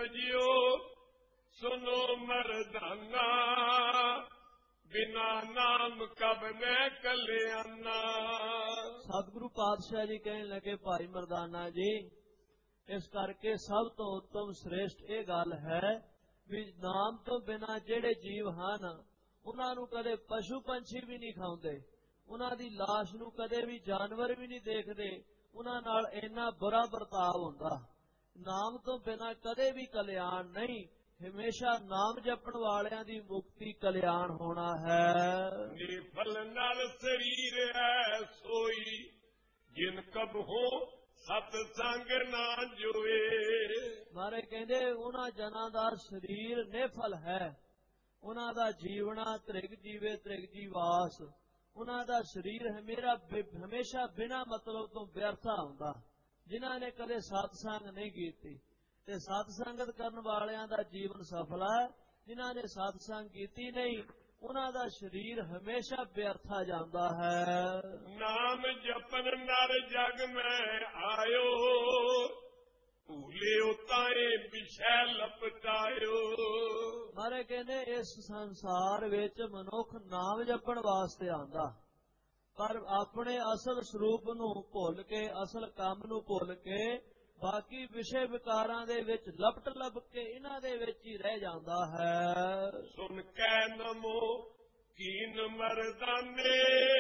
ਜਿਓ ਸੁਨੋ ਮਰਦਾਨਾ, ਬਿਨਾ ਨਾਮ ਕਬ ਮੈਂ ਕਲਿਆਣਾ। ਸਤਿਗੁਰੂ ਪਾਤਸ਼ਾਹ ਜੀ ਕਹਿਣ ਲੱਗੇ, ਭਾਈ ਮਰਦਾਨਾ ਜੀ, ਇਸ ਕਰਕੇ ਸਭ ਤੋਂ ਉੱਤਮ ਸ੍ਰੇਸ਼ਟ ਇਹ ਗੱਲ ਹੈ ਵੀ ਨਾਮ ਤੋਂ ਬਿਨਾਂ ਜਿਹੜੇ ਜੀਵ ਹਨ ਉਹਨਾਂ ਨੂੰ ਕਦੇ ਪਸ਼ੂ ਪੰਛੀ ਵੀ ਨਹੀਂ ਖਾਉਂਦੇ, ਉਹਨਾਂ ਦੀ ਲਾਸ਼ ਨੂੰ ਕਦੇ ਵੀ ਜਾਨਵਰ ਵੀ ਨਹੀਂ ਦੇਖਦੇ, ਉਹਨਾਂ ਨਾਲ ਇੰਨਾ ਬੁਰਾ ਵਰਤਾਵ ਹੁੰਦਾ। ਨਾਮ ਤੋਂ ਬਿਨਾਂ ਕਦੇ ਵੀ ਕਲਿਆਣ ਨਹੀਂ, ਹਮੇਸ਼ਾ ਨਾਮ ਜਪਣ ਵਾਲਿਆਂ ਦੀ ਮੁਕਤੀ ਕਲਿਆਣ ਹੋਣਾ ਹੈ। ਨਿਫਲ ਨਾਲ ਸਰੀਰ ਹੈ ਸੋਈ, ਜਿਨ ਕਬਹੂ ਸਤ ਸੰਗ ਨਾ ਜੋਏ। ਮਾਰੇ ਕਹਿੰਦੇ ਉਹਨਾਂ ਜਨਾਂ ਦਾ ਸਰੀਰ ਨਿਫਲ ਹੈ, ਉਹਨਾਂ ਦਾ ਜੀਵਣਾ ਤ੍ਰਿਗ ਜੀਵੇ ਤ੍ਰਿਗ ਜੀਵਾਸ, ਉਹਨਾਂ ਦਾ ਸਰੀਰ ਹਮੇਸ਼ਾ ਬਿਨਾਂ ਮਤਲਬ ਤੋਂ ਵਿਅਰਥਾ ਹੁੰਦਾ, ਜਿਨ੍ਹਾਂ ਨੇ ਕਦੇ ਸਤਸੰਗ ਨਹੀਂ ਕੀਤੀ। ਤੇ ਸਤਸੰਗਤ ਕਰਨ ਵਾਲਿਆਂ ਦਾ ਜੀਵਨ ਸਫਲ ਹੈ, ਜਿਨ੍ਹਾਂ ਨੇ ਸਤਸੰਗ ਕੀਤੀ ਨਹੀਂ ਉਹਨਾਂ ਦਾ ਸਰੀਰ ਹਮੇਸ਼ਾ ਵਿਅਰਥਾ ਜਾਂਦਾ ਹੈ। ਨਾਮ ਜਪਨ ਨਰ ਜਗ ਮੈਂ ਆਇਓ, ਭੂਲਿਓ ਤਾਏ ਵਿਸ਼ੈ ਲਪਟਾਇਓ। ਮਾਰੇ ਕਹਿੰਦੇ ਇਸ ਸੰਸਾਰ ਵਿੱਚ ਮਨੁੱਖ ਨਾਮ ਜਪਣ ਵਾਸਤੇ ਆਉਂਦਾ, ਪਰ ਆਪਣੇ ਅਸਲ ਸਰੂਪ ਨੂੰ ਭੁੱਲ ਕੇ, ਅਸਲ ਕੰਮ ਨੂੰ ਭੁੱਲ ਕੇ ਬਾਕੀ ਵਿਸ਼ੇ ਵਿਕਾਰਾਂ ਦੇ ਵਿੱਚ ਲਪਟ ਲੱਭ ਕੇ ਇਹਨਾਂ ਦੇ ਵਿੱਚ ਹੀ ਰਹਿ ਜਾਂਦਾ ਹੈ। ਸੁਨ ਕੈ ਨਮੋ ਕੀਨ ਮਰਦਾਨੇ,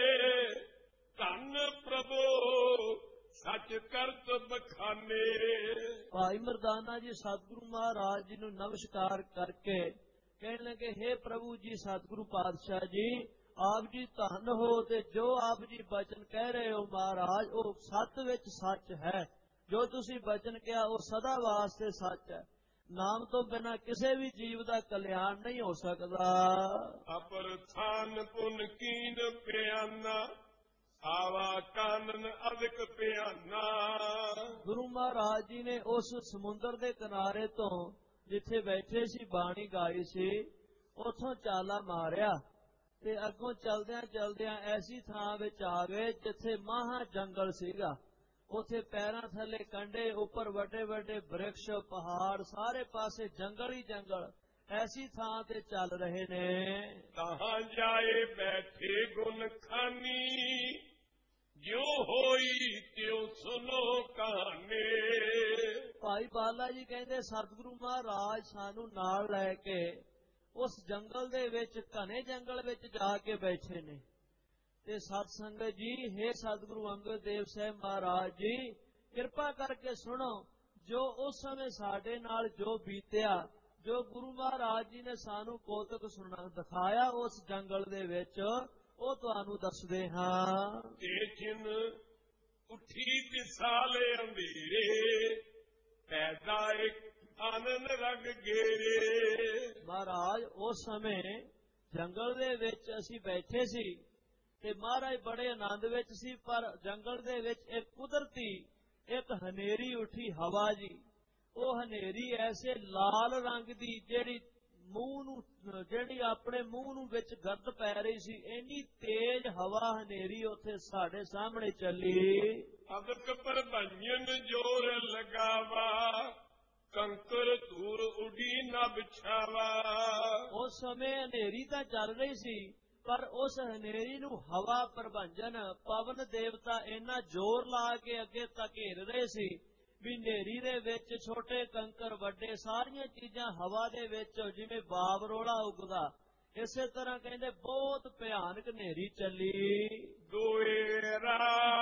ਧੰਨ ਪ੍ਰਭੂ ਸੱਚ ਕਰਤ ਬਖਾਨੇ। ਭਾਈ ਮਰਦਾਨਾ ਜੀ ਸਤਿਗੁਰੂ ਮਹਾਰਾਜ ਜੀ ਨੂੰ ਨਮਸਕਾਰ ਕਰਕੇ ਕਹਿਣ ਲੱਗੇ, ਹੇ ਪ੍ਰਭੂ ਜੀ, ਸਤਿਗੁਰੂ ਪਾਤਸ਼ਾਹ ਜੀ, ਆਪ ਜੀ ਧੰਨ ਹੋ, ਤੇ ਜੋ ਆਪ ਜੀ ਬਚਨ ਕਹਿ ਰਹੇ ਹੋ ਮਹਾਰਾਜ ਉਹ ਸੱਚ ਵਿੱਚ ਸੱਚ ਹੈ। ਜੋ ਤੁਸੀਂ ਬਚਨ ਕਿਹਾ ਉਹ ਸਦਾ ਵਾਸਤੇ ਸੱਚ ਹੈ। ਨਾਮ ਤੋਂ ਬਿਨਾਂ ਕਿਸੇ ਵੀ ਜੀਵ ਦਾ ਕਲਿਆਣ ਨਹੀਂ ਹੋ ਸਕਦਾ। ਅਪਰ ਥਾਨ ਪੁਨ ਕੀਨ ਪਿਆਨਾ, ਆਵਾ ਕਾਨਨ ਅਦਿਕ ਪਿਆਨਾ। ਗੁਰੂ ਮਹਾਰਾਜ ਜੀ ਨੇ ਉਸ ਸਮੁੰਦਰ ਦੇ ਕਿਨਾਰੇ ਤੋਂ ਜਿੱਥੇ ਬੈਠੇ ਸੀ ਬਾਣੀ ਗਾਈ ਸੀ, ਉੱਥੋਂ ਚਾਲਾ ਮਾਰਿਆ ਤੇ ਅੱਗੋਂ ਚਲਦਿਆਂ ਚਲਦਿਆਂ ਐਸੀ ਥਾਂ ਵਿੱਚ ਆ ਗਏ ਜਿੱਥੇ ਮਹਾ ਜੰਗਲ ਸੀਗਾ। ਉੱਥੇ ਪੈਰਾਂ ਥੱਲੇ ਕੰਢੇ, ਉੱਪਰ ਵੱਡੇ ਵੱਡੇ ਬ੍ਰਿਕਸ਼, ਪਹਾੜ, ਸਾਰੇ ਪਾਸੇ ਜੰਗਲ ਹੀ ਜੰਗਲ, ਐਸੀ ਥਾਂ ਤੇ ਚੱਲ ਰਹੇ ਨੇ। ਕਹਾਂ ਜਾਏ ਬੈਠੇ ਗੁਣ ਖਾਨੀ, ਜੋ ਹੋਈ ਤਿਉ ਸੁਨੋ ਕਹਾਣੀ। ਭਾਈ ਬਾਲਾ ਜੀ ਕਹਿੰਦੇ ਸਤਿਗੁਰੂ ਮਹਾਰਾਜ ਸਾਨੂੰ ਨਾਲ ਲੈ ਕੇ ਉਸ ਜੰਗਲ ਦੇ ਵਿੱਚ, ਘਣੇ ਜੰਗਲ ਵਿੱਚ ਜਾ ਕੇ ਬੈਠੇ ਨੇ। ਤੇ ਸਤ ਸੰਗਤ ਜੀ, ਹੇ ਸਤਿਗੁਰੂ ਅੰਗਦ ਦੇਵ ਸਾਹਿਬ ਮਹਾਰਾਜ ਜੀ, ਕਿਰਪਾ ਕਰਕੇ ਸੁਣੋ, ਜੋ ਉਸ ਸਮੇਂ ਸਾਡੇ ਨਾਲ ਜੋ ਬੀਤਿਆ, ਜੋ ਗੁਰੂ ਮਹਾਰਾਜ ਜੀ ਨੇ ਸਾਨੂੰ ਕੌਤਕ ਸੁਣਾ ਦਿਖਾਇਆ ਉਸ ਜੰਗਲ ਦੇ ਵਿੱਚ, ਉਹ ਤੁਹਾਨੂੰ ਦੱਸਦੇ ਹਾਂ। ਤੇ ਜਿਨ ਉੱਠੀ ਦਿਸਾਲੇ ਅੰਧੇਰੇ, ਪੈਦਾ ਇੱਕ ਆਨੰਦ ਰੰਗ ਗੇਰੇ। ਮਹਾਰਾਜ ਉਸ ਸਮੇਂ ਜੰਗਲ ਦੇ ਵਿੱਚ ਅਸੀਂ ਬੈਠੇ ਸੀ ਤੇ ਮਹਾਰਾਜ ਬੜੇ ਆਨੰਦ ਵਿੱਚ ਸੀ, ਪਰ ਜੰਗਲ ਦੇ ਵਿੱਚ ਇੱਕ ਕੁਦਰਤੀ ਇੱਕ ਹਨੇਰੀ ਉੱਠੀ, ਹਵਾ ਜੀ। ਉਹ ਹਨੇਰੀ ਐਸੇ ਲਾਲ ਰੰਗ ਦੀ ਜਿਹੜੀ ਆਪਣੇ ਮੂੰਹ ਨੂੰ ਵਿੱਚ ਗਰਦ ਪੈ ਰਹੀ ਸੀ, ਇੰਨੀ ਤੇਜ਼ ਹਵਾ ਹਨੇਰੀ ਉੱਥੇ ਸਾਡੇ ਸਾਹਮਣੇ ਚੱਲੀ। ਅਦਕ ਪ੍ਰਭੰਜਨ ਜੋਰ ਲਗਾਵਾ, ਕੰਕਰ ਧੂਰ ਉਡੀ ਨਾ ਬਿਛਾਵਾ। ਉਸ ਸਮੇਂ ਹਨੇਰੀ ਤਾਂ ਚੱਲ ਰਹੀ ਸੀ, ਪਰ ਉਸ ਹਨੇਰੀ ਨੂੰ ਹਵਾ ਪ੍ਰਭੰਜਨ, ਪਵਨ ਦੇਵਤਾ ਇੰਨਾ ਜ਼ੋਰ ਲਾ ਕੇ ਅੱਗੇ ਤੱਕ ਘੇਰ ਰਹੇ ਸੀ ਵੀ ਹਨੇਰੀ ਦੇ ਵਿੱਚ ਛੋਟੇ ਕੰਕਰ, ਵੱਡੇ, ਸਾਰੀਆਂ ਚੀਜ਼ਾਂ ਹਵਾ ਦੇ ਵਿੱਚ ਜਿਵੇਂ ਬਾਬਰੋਲਾ ਉੱਗਦਾ, ਇਸੇ ਤਰ੍ਹਾਂ ਕਹਿੰਦੇ ਬਹੁਤ ਭਿਆਨਕ ਹਨੇਰੀ ਚੱਲੀ। ਦੋਏਰਾ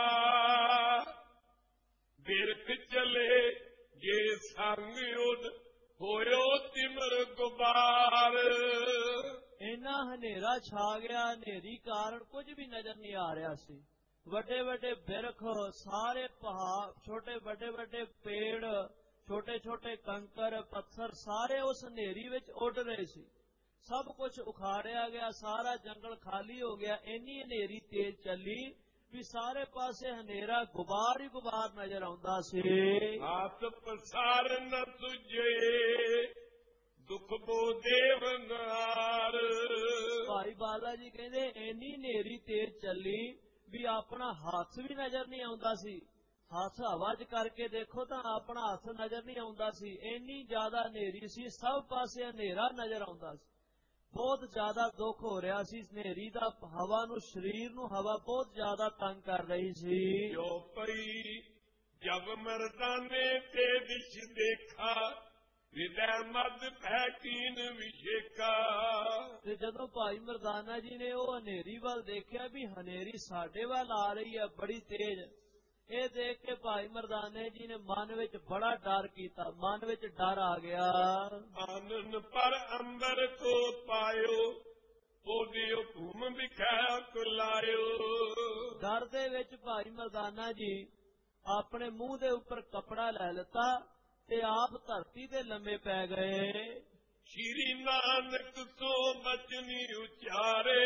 ਬਿਰਖ ਚਲੇ ਜੇ ਸੰਗ ਉਦ, ਹੋਇਓ ਤਿਮਰ ਗੁਬਾਰ। ਇੰਨਾ ਹਨੇਰਾ ਛਾ ਗਿਆ, ਹਨੇਰੀ ਕਾਰਨ ਕੁਝ ਵੀ ਨਜ਼ਰ ਨਹੀਂ ਆ ਰਿਹਾ ਸੀ। ਵੱਡੇ ਵੱਡੇ ਬਿਰਖ, ਸਾਰੇ ਪਹਾੜ, ਛੋਟੇ ਵੱਡੇ ਵੱਡੇ ਪੇੜ, ਛੋਟੇ ਛੋਟੇ ਕੰਕਰ, ਪੱਥਰ, ਸਾਰੇ ਉਸ ਹਨੇਰੀ ਵਿੱਚ ਉੱਡ ਰਹੇ ਸੀ। ਸਭ ਕੁਝ ਉਖਾੜਿਆ ਗਿਆ, ਸਾਰਾ ਜੰਗਲ ਖਾਲੀ ਹੋ ਗਿਆ। ਇੰਨੀ ਹਨੇਰੀ ਤੇਜ਼ ਚੱਲੀ ਵੀ ਸਾਰੇ ਪਾਸੇ ਹਨੇਰਾ, ਗੁਬਾਰ ਹੀ ਗੁਬਾਰ ਨਜ਼ਰ ਆਉਂਦਾ ਸੀ। ਹੱਥ ਪਸਾਰ ਨ ਤੁਝੇ, ਦੁੱਖ ਬੋ ਦੇਵਨਾਰ। ਭਾਈ ਬਾਲਾ ਜੀ ਕਹਿੰਦੇ ਇੰਨੀ ਹਨੇਰੀ ਤੇਜ਼ ਚੱਲੀ ਵੀ ਆਪਣਾ ਹੱਥ ਵੀ ਨਜ਼ਰ ਨਹੀਂ ਆਉਂਦਾ ਸੀ, ਹੱਥ ਹਵਾ 'ਚ ਕਰਕੇ ਦੇਖੋ ਤਾਂ ਆਪਣਾ ਹੱਥ ਨਜ਼ਰ ਨਹੀਂ ਆਉਂਦਾ ਸੀ। ਇੰਨੀ ਜ਼ਿਆਦਾ ਹਨੇਰੀ ਸੀ, ਸਭ ਪਾਸੇ ਹਨੇਰਾ ਨਜ਼ਰ ਆਉਂਦਾ ਸੀ। ਬਹੁਤ ਜ਼ਿਆਦਾ ਦੁੱਖ ਹੋ ਰਿਹਾ ਸੀ ਹਨੇਰੀ ਦਾ। ਹਵਾ ਨੂੰ, ਸਰੀਰ ਨੂੰ ਹਵਾ ਬਹੁਤ ਜ਼ਿਆਦਾ ਤੰਗ ਕਰ ਰਹੀ ਸੀ। ਜੋ ਪਈ ਜਬ ਮਰਦਾਨੇ ਤੇ ਵਿਸ਼ ਦੇਖਾ, ਵਿਦੈ ਮਦ ਭੈ ਕੀਨ ਵਿਸ਼ੇਕਾ। ਤੇ ਜਦੋਂ ਭਾਈ ਮਰਦਾਨਾ ਜੀ ਨੇ ਉਹ ਹਨੇਰੀ ਵੱਲ ਦੇਖਿਆ ਵੀ ਹਨੇਰੀ ਸਾਡੇ ਵੱਲ ਆ ਰਹੀ ਹੈ ਬੜੀ ਤੇਜ਼, ਇਹ ਦੇਖ ਕੇ ਭਾਈ ਮਰਦਾਨੇ ਜੀ ਨੇ ਮਨ ਵਿੱਚ ਬੜਾ ਡਰ ਕੀਤਾ, ਮਨ ਵਿੱਚ ਡਰ ਆ ਗਿਆ। ਆਨੰਦ ਪਰ ਅੰਬਰ ਕੋ ਪਾਇਓ, ਉਹਦੀ ਹੁਕਮ ਵਿਖਿਆ ਕੁਲਾਇਓ। ਡਰ ਦੇ ਵਿੱਚ ਭਾਈ ਮਰਦਾਨਾ ਜੀ ਆਪਣੇ ਮੂੰਹ ਦੇ ਉੱਪਰ ਕੱਪੜਾ ਲੈ ਲਿੱਤਾ ਤੇ ਆਪ ਧਰਤੀ ਤੇ ਲੰਮੇ ਪੈ ਗਏ। ਸ਼੍ਰੀ ਨਾਨਕ ਸੋ ਬਚਨੀ ਉਚਾਰੇ,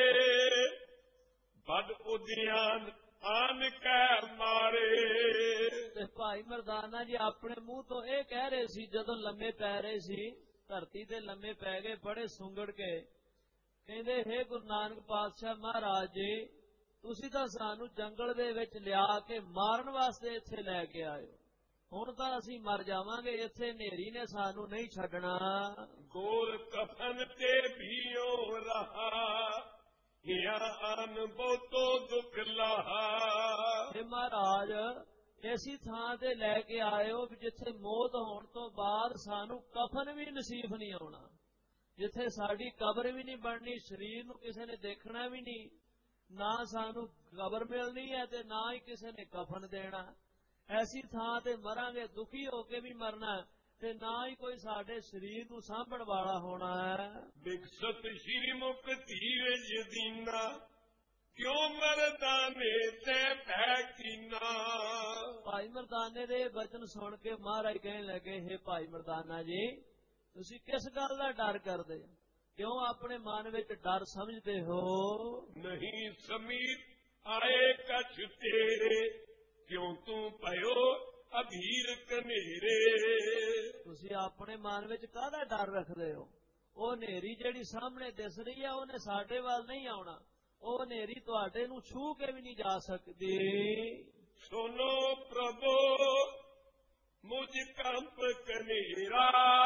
ਬਦ ਉਦਿਆਨ ਆਨ ਕੈ ਮਾਰੇ। ਤੇ ਭਾਈ ਮਰਦਾਨਾ ਜੀ ਆਪਣੇ ਮੂੰਹ ਤੋਂ ਇਹ ਕਹਿ ਰਹੇ ਸੀ ਜਦੋਂ ਲੰਮੇ ਪੈ ਰਹੇ ਸੀ, ਧਰਤੀ ਤੇ ਲੰਮੇ ਪੈ ਗਏ ਬੜੇ ਸੁੰਗੜ ਕੇ। ਕਹਿੰਦੇ, ਹੇ ਗੁਰੂ ਨਾਨਕ ਪਾਤਸ਼ਾਹ ਮਹਾਰਾਜ ਜੀ, ਤੁਸੀਂ ਤਾਂ ਸਾਨੂੰ ਜੰਗਲ ਦੇ ਵਿੱਚ ਲਿਆ ਕੇ ਮਾਰਨ ਵਾਸਤੇ ਇੱਥੇ ਲੈ ਕੇ ਆਇਓ। ਹੁਣ ਤਾਂ ਅਸੀਂ ਮਰ ਜਾਵਾਂਗੇ, ਇੱਥੇ ਹਨੇਰੀ ਨੇ ਸਾਨੂੰ ਨਹੀਂ ਛੱਡਣਾ। ਗੋਲ ਕਫਨ ਤੇ ਭੀਓ ਰਹਾ, ਹਿਆ ਆਨ ਬਹੁਤੋ ਦੁਖ ਲਹਾ। हे ਮਹਾਰਾਜ, ਐਸੀ ਥਾਂ ਤੇ ਲੈ ਕੇ ਆਇਓ ਜਿੱਥੇ ਮੌਤ ਹੋਣ ਤੋਂ ਬਾਅਦ ਸਾਨੂੰ ਕਫਨ ਵੀ ਨਸੀਬ ਨਹੀਂ ਆਉਣਾ, ਜਿੱਥੇ ਸਾਡੀ ਕਬਰ ਵੀ ਨਹੀਂ ਬਣਨੀ, ਸਰੀਰ ਨੂੰ ਕਿਸੇ ਨੇ ਦੇਖਣਾ ਵੀ ਨਹੀਂ, ਨਾ ਸਾਨੂੰ ਕਬਰ ਮਿਲਣੀ ਹੈ ਤੇ ਨਾ ਹੀ ਕਿਸੇ ਨੇ ਕਫਨ ਦੇਣਾ। ਐਸੀ ਥਾਂ ਤੇ ਮਰਾਂਗੇ, ਦੁਖੀ ਹੋ ਕੇ ਵੀ ਮਰਨਾ ਤੇ ਨਾ ਹੀ ਕੋਈ ਸਾਡੇ ਸਰੀਰ ਨੂੰ ਸਾਂਭਣ ਵਾਲਾ ਹੋਣਾ ਹੈ। ਵਿਕਸਤ ਸ਼੍ਰੀ ਮੁਖ ਧੀਰਜ ਦੀਨਾ, ਕਿਉਂ ਮਰਦਾਨੇ ਤੇ ਭੈ ਕੀਨਾ। ਭਾਈ ਮਰਦਾਨੇ ਦੇ ਬਚਨ ਸੁਣ ਕੇ ਮਹਾਰਾਜ ਕਹਿਣ ਲੱਗੇ, ਹੇ ਭਾਈ ਮਰਦਾਨਾ ਜੀ, ਤੁਸੀਂ ਕਿਸ ਗੱਲ ਦਾ ਡਰ ਕਰਦੇ, ਕਿਉਂ ਆਪਣੇ ਮਨ ਵਿੱਚ ਡਰ ਸਮਝਦੇ ਹੋ? ਨਹੀਂ ਸਮੀਪ ਆਏ ਕਛ ਤੇਰੇ, ਕਿਉਂ ਤੂੰ ਭਇਓ ਅਭੀਰ ਕਨੇਰੇ। ਤੁਸੀਂ ਆਪਣੇ ਮਨ ਵਿੱਚ ਕਾਹਦਾ ਡਰ ਰੱਖਦੇ ਹੋ? ਉਹ ਹਨੇਰੀ ਜਿਹੜੀ ਸਾਹਮਣੇ ਦਿਸ ਰਹੀ ਹੈ ਉਹਨੇ ਸਾਡੇ ਵੱਲ ਨਹੀਂ ਆਉਣਾ, ਉਹ ਹਨੇਰੀ ਤੁਹਾਡੇ ਨੂੰ ਛੂਹ ਕੇ ਵੀ ਨਹੀਂ ਜਾ ਸਕਦੀ। ਸੁਨੋ ਪ੍ਰਭੂ ਮੁਝ ਕੰਪ ਕਨੇਰਾ,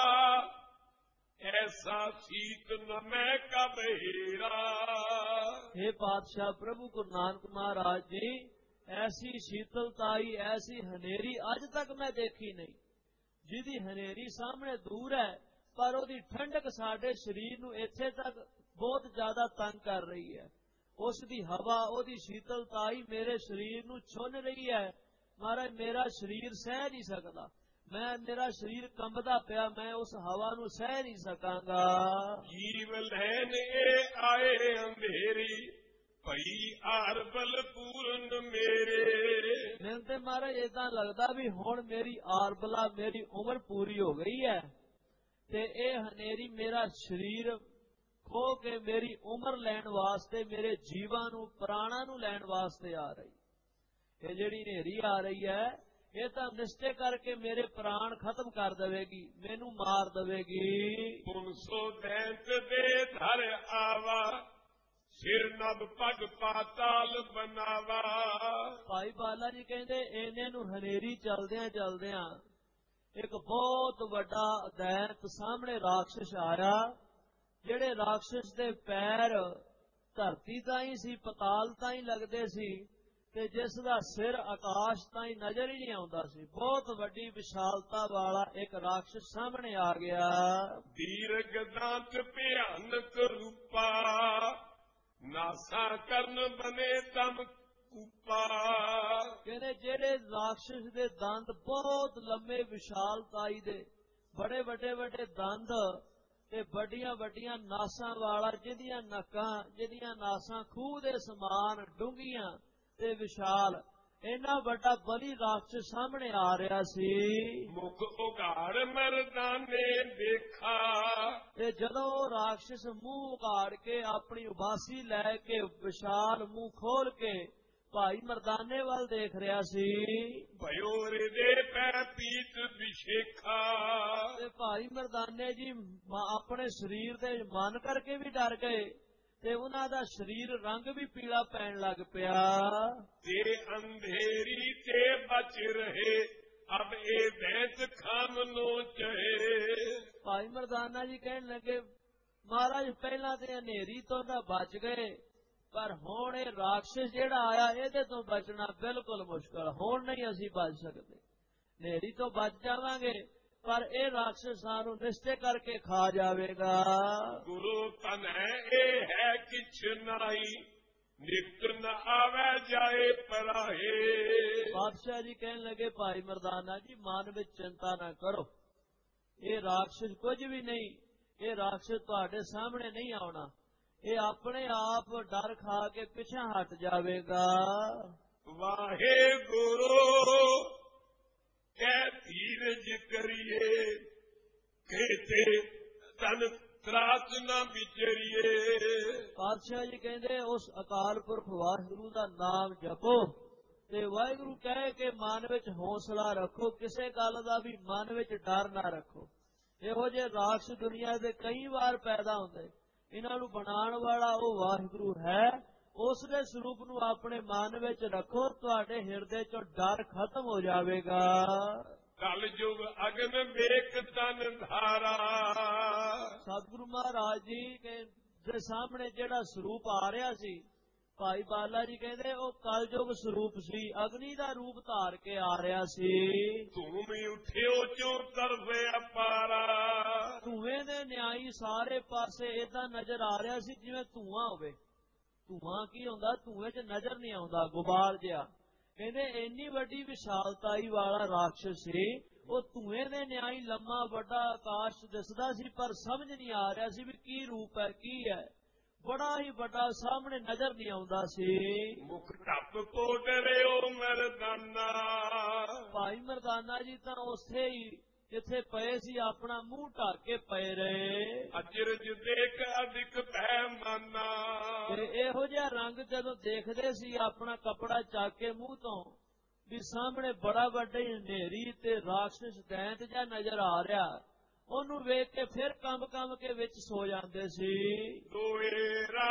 ਐਸਾ ਸੀਤ ਨ ਮੈਂ ਕਬ ਹੀਰਾ। हे ਪਾਤਸ਼ਾਹ ਪ੍ਰਭੂ ਗੁਰੂ ਨਾਨਕ ਮਹਾਰਾਜ ਜੀ, ਐਸੀ ਸ਼ੀਤਲਤਾਈ, ਐਸੀ ਹਨੇਰੀ ਅੱਜ ਤੱਕ ਮੈਂ ਦੇਖੀ ਨਹੀਂ। ਜਿਹਦੀ ਹਨੇਰੀ ਸਾਹਮਣੇ ਦੂਰ ਹੈ ਪਰ ਉਹਦੀ ਠੰਡਕ ਸਾਡੇ ਸਰੀਰ ਨੂੰ ਇੱਥੇ ਤੱਕ ਬਹੁਤ ਜ਼ਿਆਦਾ ਤੰਗ ਕਰ ਰਹੀ ਹੈ। ਉਸ ਦੀ ਹਵਾ, ਉਹਦੀ ਸ਼ੀਤਲਤਾਈ ਮੇਰੇ ਸਰੀਰ ਨੂੰ ਛੁੰਨ ਰਹੀ ਹੈ। ਮਹਾਰਾਜ, ਮੇਰਾ ਸਰੀਰ ਸਹਿ ਨਹੀਂ ਸਕਦਾ, ਮੇਰਾ ਸਰੀਰ ਕੰਬਦਾ ਪਿਆ, ਮੈਂ ਉਸ ਹਵਾ ਨੂੰ ਸਹਿ ਨਹੀਂ ਸਕਾਂਗਾ। ਜੀਵ ਲੈਣ ਇਹ ਆਏ ਅੰਧੇਰੀ, ਭਈ ਆਰ ਬਲ ਪੂਰਨ ਮੇਰੇ। ਮੈਨੂੰ ਤੇ ਮਹਾਰਾਜ ਏਦਾਂ ਲੱਗਦਾ ਵੀ ਹੁਣ ਮੇਰੀ ਆਰਬਲਾ, ਮੇਰੀ ਉਮਰ ਪੂਰੀ ਹੋ ਗਈ ਹੈ ਤੇ ਇਹ ਹਨੇਰੀ ਮੇਰਾ ਸਰੀਰ ਖੋ ਕੇ ਮੇਰੀ ਉਮਰ ਲੈਣ ਵਾਸਤੇ, ਮੇਰੇ ਜੀਵਾਂ ਨੂੰ, ਪ੍ਰਾਣਾਂ ਨੂੰ ਲੈਣ ਵਾਸਤੇ ਆ ਰਹੀ। ਇਹ ਜਿਹੜੀ ਹਨੇਰੀ ਆ ਰਹੀ ਹੈ ਇਹ ਤਾਂ ਨਿਸ਼ਚੈ ਕਰਕੇ ਮੇਰੇ ਪ੍ਰਾਣ ਖਤਮ ਕਰ ਦੇਵੇਗੀ, ਮੈਨੂੰ ਮਾਰ ਦੇਵੇਗੀ। ਪੁਨ ਸੋ ਦੈਂਤ ਦੇ ਧਰ ਆਵਾ, ਸਿਰ ਨਭ ਪਗ ਪਾਤਾਲ ਬਨਾਵਾ। ਭਾਈ ਬਾਲਾ ਜੀ ਕਹਿੰਦੇ, ਇਹਨੇ ਨੂੰ ਹਨੇਰੀ ਚਲਦਿਆਂ ਚਲਦਿਆਂ ਇੱਕ ਬਹੁਤ ਵੱਡਾ ਦੈਂਤ ਸਾਹਮਣੇ ਰਾਖਸ਼ ਆਇਆ, ਜਿਹੜੇ ਰਾਖਸ਼ ਦੇ ਪੈਰ ਧਰਤੀ ਤਾਈਂ ਸੀ, ਪਤਾਲ ਤਾਈਂ ਲੱਗਦੇ ਸੀ ਤੇ ਜਿਸ ਦਾ ਸਿਰ ਆਕਾਸ਼ ਤਾਈਂ ਨਜ਼ਰ ਹੀ ਨਹੀਂ ਆਉਂਦਾ ਸੀ। ਬਹੁਤ ਵੱਡੀ ਵਿਸ਼ਾਲਤਾ ਵਾਲਾ ਇੱਕ ਰਾਖਸ਼ ਸਾਹਮਣੇ ਆ ਗਿਆ। ਦੀਰਘ ਦਾਂਤ ਭਿਆਨਕ ਰੂਪਾ, ਨਾਸਾ ਕਰਨ ਬਨੇ ਦਮ ਕੂਪਾ। ਕਹਿੰਦੇ ਜਿਹੜੇ ਰਾਖਸ਼ ਦੇ ਦੰਦ ਬਹੁਤ ਲੰਮੇ, ਵਿਸ਼ਾਲਤਾਈ ਦੇ ਬੜੇ ਵੱਡੇ ਵੱਡੇ ਦੰਦ ਤੇ ਵੱਡੀਆਂ ਵੱਡੀਆਂ ਨਾਸਾਂ ਵਾਲਾ, ਜਿਹਦੀਆਂ ਨਾਸਾਂ ਖੂਹ ਦੇ ਸਮਾਨ ਡੂੰਘੀਆਂ ਤੇ ਵਿਸ਼ਾਲ, ਇੰਨਾ ਵੱਡਾ ਬਲੀ ਰਾਖਸ਼ ਸਾਹਮਣੇ ਆ ਰਿਹਾ ਸੀ। ਮੁਖ ਉਘਾੜ ਮਰਦਾਨੇ ਦੇਖਾ, ਤੇ ਜਦੋਂ ਉਹ ਰਾਖਸ਼ ਮੂੰਹ ਉਘਾੜ ਕੇ ਆਪਣੀ ਉਬਾਸੀ ਲੈ ਕੇ ਵਿਸ਼ਾਲ ਮੂੰਹ ਖੋਲ ਕੇ ਭਾਈ ਮਰਦਾਨੇ ਵੱਲ ਦੇਖ ਰਿਹਾ ਸੀ, ਭਇਓ ਹਿਰਦੇ ਪੈ ਪੀਤ ਵਿਸ਼ੇਖਾ। ਤੇ ਭਾਈ ਮਰਦਾਨੇ ਜੀ ਆਪਣੇ ਸਰੀਰ ਦੇ ਮਨ ਕਰਕੇ ਵੀ ਡਰ ਗਏ ਤੇ ਉਹਨਾਂ ਦਾ ਸਰੀਰ ਰੰਗ ਵੀ ਪੀਲਾ ਪੈਣ ਲੱਗ ਪਿਆ। ਤੇ ਅੰਧੇਰੀ ਤੇ ਬਚ ਰਹੇ ਅਬ ਇਹ ਬੈਂਸ ਖਾਮ ਨੂੰ ਚਹੇ। ਭਾਈ ਮਰਦਾਨਾ ਜੀ ਕਹਿਣ ਲੱਗੇ, ਮਹਾਰਾਜ ਪਹਿਲਾਂ ਤੇ ਹਨੇਰੀ ਤੋਂ ਤਾਂ ਬਚ ਗਏ, ਪਰ ਹੁਣ ਇਹ ਰਾਖਸ਼ ਜਿਹੜਾ ਆਇਆ ਇਹਦੇ ਤੋਂ ਬਚਣਾ ਬਿਲਕੁਲ ਮੁਸ਼ਕਲ। ਹੁਣ ਨਹੀਂ ਅਸੀਂ ਬਚ ਸਕਦੇ। ਹਨੇਰੀ ਤੋਂ ਬਚ ਜਾਵਾਂਗੇ, ਪਰ ਇਹ ਰਾਖਸ਼ ਸਾਨੂੰ ਨਿਸ਼ਚੈ ਕਰਕੇ ਖਾ ਜਾਵੇਗਾ। ਗੁਰੂ ਤਨ ਇਹ ਹੈ ਕਿਛ ਨਾਈ, ਨਿਕਟ ਨ ਆਵੇ ਜਾਏ ਪਰਾਹੇ। ਬਾਦਸ਼ਾਹ ਜੀ ਕਹਿਣ ਲੱਗੇ, ਭਾਈ ਮਰਦਾਨਾ ਜੀ ਮਨ ਵਿੱਚ ਚਿੰਤਾ ਨਾ ਕਰੋ, ਇਹ ਰਾਖਸ਼ ਕੁਝ ਵੀ ਨਹੀਂ, ਇਹ ਰਾਖਸ਼ ਤੁਹਾਡੇ ਸਾਹਮਣੇ ਨਹੀਂ ਆਉਣਾ, ਇਹ ਆਪਣੇ ਆਪ ਡਰ ਖਾ ਕੇ ਪਿੱਛੇ ਹਟ ਜਾਵੇਗਾ। ਵਾਹਿਗੁਰੂ ਕਹਿ ਧੀਰਜ ਕਰੀਏ, ਕਹਤੇ ਤਨ ਤਰਾਸ ਨਾ ਵਿਚਰੀਏ। ਪਾਤਸ਼ਾਹ ਜੀ ਕਹਿੰਦੇ ਉਸ ਅਕਾਲ ਪੁਰਖ ਵਾਹਿਗੁਰੂ ਦਾ ਨਾਮ ਜਪੋ ਤੇ ਵਾਹਿਗੁਰੂ ਕਹਿ ਕੇ ਮਨ ਵਿੱਚ ਹੌਸਲਾ ਰੱਖੋ, ਕਿਸੇ ਗੱਲ ਦਾ ਵੀ ਮਨ ਵਿੱਚ ਡਰ ਨਾ ਰੱਖੋ। ਇਹੋ ਜਿਹੇ ਰਾਖਸ਼ ਦੁਨੀਆ ਦੇ ਕਈ ਵਾਰ ਪੈਦਾ ਹੁੰਦੇ, ਇਹਨਾਂ ਨੂੰ ਬਣਾਉਣ ਵਾਲਾ ਉਹ ਵਾਹਿਗੁਰੂ ਹੈ। ਉਸ ਦੇ ਸਰੂਪ ਨੂੰ ਆਪਣੇ ਮਨ ਵਿੱਚ ਰੱਖੋ, ਤੁਹਾਡੇ ਹਿਰਦੇ ਚੋਂ ਡਰ ਖਤਮ ਹੋ ਜਾਵੇਗਾ। ਕਲ ਯੁਗ ਅਗਨ ਵੇਖ ਤਨ ਧਾਰਾ। ਸਤਿਗੁਰੂ ਮਹਾਰਾਜ ਜੀ ਦੇ ਸਾਹਮਣੇ ਜਿਹੜਾ ਸਰੂਪ ਆ ਰਿਹਾ ਸੀ, ਭਾਈ ਬਾਲਾ ਜੀ ਕਹਿੰਦੇ ਉਹ ਕਲਯੁਗ ਸਰੂਪ ਸੀ, ਅਗਨੀ ਦਾ ਰੂਪ ਧਾਰ ਕੇ ਆ ਰਿਹਾ ਸੀ। ਧੂਮ ਉਠਿਓ ਚੋਂ ਤਰਫੇ ਅਪਾਰਾ। ਧੂਏ ਦੇ ਨਿਆਈ ਸਾਰੇ ਪਾਸੇ ਏਦਾਂ ਨਜ਼ਰ ਆ ਰਿਹਾ ਸੀ ਜਿਵੇਂ ਧੂਆਂ ਹੋਵੇ। ਧੂਆਂ ਕੀ ਹੁੰਦਾ? ਧੂਏ 'ਚ ਨਜ਼ਰ ਨਹੀਂ ਆਉਂਦਾ, ਗੁਬਾਰ ਜਿਹਾ। ਕਹਿੰਦੇ ਇੰਨੀ ਵੱਡੀ ਵਿਸ਼ਾਲਤਾਈ ਵਾਲਾ ਰਾਖਸ਼ ਸੀ, ਉਹ ਧੂਏ ਦੇ ਨਿਆਈ ਲੰਮਾ ਵੱਡਾ ਆਕਾਸ਼ ਦਿਸਦਾ ਸੀ, ਪਰ ਸਮਝ ਨਹੀਂ ਆ ਰਿਹਾ ਸੀ ਵੀ ਕੀ ਰੂਪ ਹੈ, ਕੀ ਹੈ। ਬੜਾ ਹੀ ਵੱਡਾ ਸਾਹਮਣੇ ਨਜ਼ਰ ਨਹੀਂ ਆਉਂਦਾ ਸੀ। ਮੁਖ ਢੱਪ ਕੋ ਡਰਿਓ ਮਰਦਾਨਾ। ਭਾਈ ਮਰਦਾਨਾ ਜੀ ਤਾਂ ਉਸੇ ਹੀ ਜਿੱਥੇ ਪਏ ਸੀ ਆਪਣਾ ਮੂੰਹ ਢੱਕ ਕੇ ਪਏ ਰਹੇ। ਅਚਰਜ ਦੇਖ ਅਧਿਕ ਭੈ ਮਾਨਾ। ਤੇ ਇਹੋ ਜਿਹਾ ਰੰਗ ਜਦੋਂ ਦੇਖਦੇ ਸੀ ਆਪਣਾ ਕੱਪੜਾ ਚੱਕ ਕੇ ਮੂੰਹ ਤੋਂ, ਵੀ ਸਾਹਮਣੇ ਬੜਾ ਵੱਡੀ ਹਨੇਰੀ ਤੇ ਰਾਖਸ਼ ਦੈਂਤ ਜਿਹਾ ਨਜ਼ਰ ਆ ਰਿਹਾ, ਉਹਨੂੰ ਵੇਖ ਕੇ ਫਿਰ ਕੰਬ ਕੇ ਵਿੱਚ ਸੋ ਜਾਂਦੇ ਸੀ। ਦੋਏਰਾ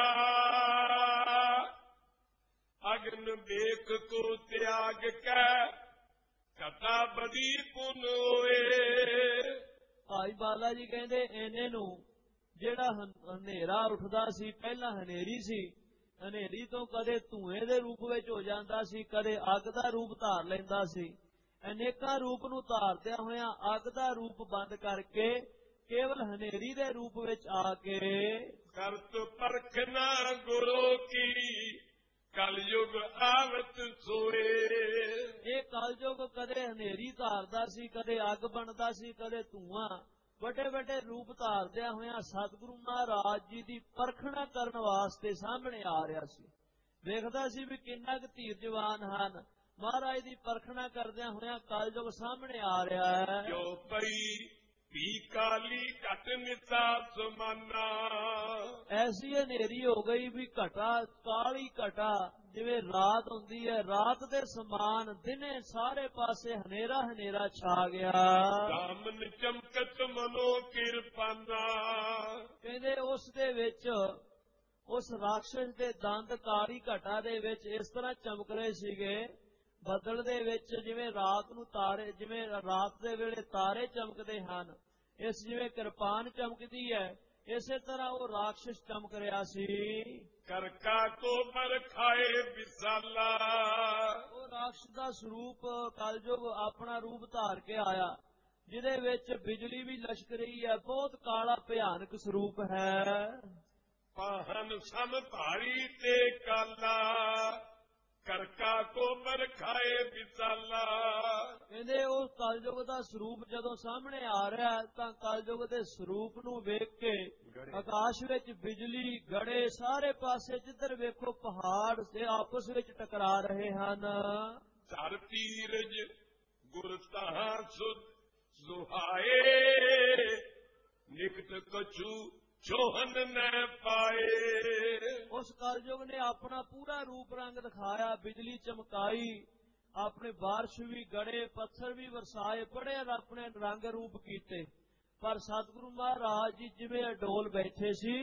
ਅਗਨ ਦੇਖ ਕੋ ਤਿਆਗ ਕੈ, ਕਥਾ ਬਦੀ ਪੁਨ ਹੋਏ। ਭਾਈ ਬਾਲਾ ਜੀ ਕਹਿੰਦੇ ਇਹਨੇ ਨੂੰ ਜਿਹੜਾ ਹਨੇਰਾ ਉੱਠਦਾ ਸੀ, ਪਹਿਲਾਂ ਹਨੇਰੀ ਸੀ, ਹਨੇਰੀ ਤੋਂ ਕਦੇ ਧੂਏ ਦੇ ਰੂਪ ਵਿੱਚ ਹੋ ਜਾਂਦਾ ਸੀ, ਕਦੇ ਅੱਗ ਦਾ ਰੂਪ ਧਾਰ ਲੈਂਦਾ ਸੀ। ਅਨੇਕਾਂ ਰੂਪ ਨੂੰ ਧਾਰਦਿਆਂ ਹੋਇਆਂ ਅੱਗ ਦਾ ਰੂਪ ਬੰਦ ਕਰਕੇ ਕੇਵਲ ਹਨੇਰੀ ਦੇ ਰੂਪ ਵਿੱਚ ਆ ਕੇ ਕਰਤ ਪਰਖਨਾ ਗੁਰੂ ਕੀ, ਕਲਯੁਗ ਆਵਤ ਸੋਏ। ਇਹ ਕਲਯੁਗ ਕਦੇ ਹਨੇਰੀ ਧਾਰਦਾ ਸੀ, ਕਦੇ ਅੱਗ ਬਣਦਾ ਸੀ, ਕਦੇ ਧੂਆਂ, ਵੱਡੇ ਵੱਡੇ ਰੂਪ ਧਾਰਦਿਆਂ ਹੋਇਆਂ ਸਤਿਗੁਰੂ ਮਹਾਰਾਜ ਜੀ ਦੀ ਪਰਖਣਾ ਕਰਨ ਵਾਸਤੇ ਸਾਹਮਣੇ ਆ ਰਿਹਾ ਸੀ। ਵੇਖਦਾ ਸੀ ਵੀ ਕਿੰਨਾ ਕੁ ਧੀਰਜਵਾਨ ਹਨ। ਮਹਾਰਾਜ ਦੀ ਪਰਖਣਾ ਕਰਦਿਆਂ ਹੋਇਆਂ ਕਲਯੁਗ ਸਾਹਮਣੇ ਆ ਰਿਹਾ ਹੈ। ਜੋ ਪਈ ਪੀ ਕਾਲੀ ਘਟ ਨਿਤਾ ਸਮਾਨਾ। ਐਸੀ ਹਨੇਰੀ ਹੋ ਗਈ ਵੀ ਘਟਾ, ਕਾਲੀ ਘਟਾ, ਜਿਵੇਂ ਰਾਤ ਹੁੰਦੀ ਹੈ, ਰਾਤ ਦੇ ਸਮਾਨ ਦਿਨੇ ਸਾਰੇ ਪਾਸੇ ਹਨੇਰਾ ਹਨੇਰਾ ਛਾ ਗਿਆ। ਦਾਮਨ ਚਮਕਤ ਮਨੋ ਕਿਰਪਾਨਾ। ਕਹਿੰਦੇ ਉਸ ਦੇ ਵਿੱਚ, ਉਸ ਰਾਖਸ਼ ਦੇ ਦੰਦ ਕਾਲੀ ਘਟਾ ਦੇ ਵਿੱਚ ਇਸ ਤਰ੍ਹਾਂ ਚਮਕ ਰਹੇ ਸੀਗੇ, ਬੱਦਲ ਦੇ ਵਿੱਚ ਜਿਵੇਂ ਰਾਤ ਨੂੰ ਤਾਰੇ, ਜਿਵੇਂ ਰਾਤ ਦੇ ਵੇਲੇ ਤਾਰੇ ਚਮਕਦੇ ਹਨ, ਇਸ ਜਿਵੇਂ ਕਿਰਪਾਨ ਚਮਕਦੀ ਹੈ, ਇਸੇ ਤਰ੍ਹਾਂ ਉਹ ਰਾਖਸ਼ ਚਮਕ ਰਿਹਾ ਸੀ। ਕਰਕਾ ਕੋ ਬਰਖਾਏ ਵਿਸਾਲਾ। ਉਹ ਰਾਖਸ਼ ਦਾ ਸਰੂਪ ਕਲਯੁਗ ਆਪਣਾ ਰੂਪ ਧਾਰ ਕੇ ਆਇਆ, ਜਿਹਦੇ ਵਿੱਚ ਬਿਜਲੀ ਵੀ ਲਸ਼ਕ ਰਹੀ ਹੈ, ਬਹੁਤ ਕਾਲਾ ਭਿਆਨਕ ਸਰੂਪ ਹੈ। ਪਾਹਨ ਸਮ ਭਾਰੀ ਤੇ ਕਾਲਾ, ਕਰਕਾ ਕੋ ਬਰਖਾਏ ਵਿਸਾਲਾ। ਕਹਿੰਦੇ ਉਹ ਕਲਯੁਗ ਦਾ ਸਰੂਪ ਜਦੋਂ ਸਾਹਮਣੇ ਆ ਰਿਹਾ ਤਾਂ ਕਲਯੁਗ ਦੇ ਸਰੂਪ ਨੂੰ ਵੇਖ ਕੇ ਆਕਾਸ਼ ਵਿੱਚ ਬਿਜਲੀ, ਗੜੇ, ਸਾਰੇ ਪਾਸੇ ਜਿੱਧਰ ਵੇਖੋ ਪਹਾੜ ਤੇ ਆਪਸ ਵਿੱਚ ਟਕਰਾ ਰਹੇ ਹਨ। ਧਰ ਤੀਰਜ ਗੁਰ ਤਹਾਂ ਸੁਧ ਸੁਹਾਏ, ਨਿਕਟ ਕਛੂ ਚੋਹਨ ਨ ਪਾਏ। ਉਸ ਕਲਯੁਗ ਨੇ ਆਪਣਾ ਪੂਰਾ ਰੂਪ ਰੰਗ ਦਿਖਾਇਆ, ਬਿਜਲੀ ਚਮਕਾਈ, ਆਪਣੇ ਬਾਰਿਸ਼ ਵੀ, ਗੜੇ ਪੱਥਰ ਵੀ ਵਰਸਾਏ, ਬੜੇ ਆਪਣੇ ਰੰਗ ਰੂਪ ਕੀਤੇ, ਪਰ ਸਤਿਗੁਰੂ ਮਹਾਰਾਜ ਜੀ ਜਿਵੇਂ ਅਡੋਲ ਬੈਠੇ ਸੀ,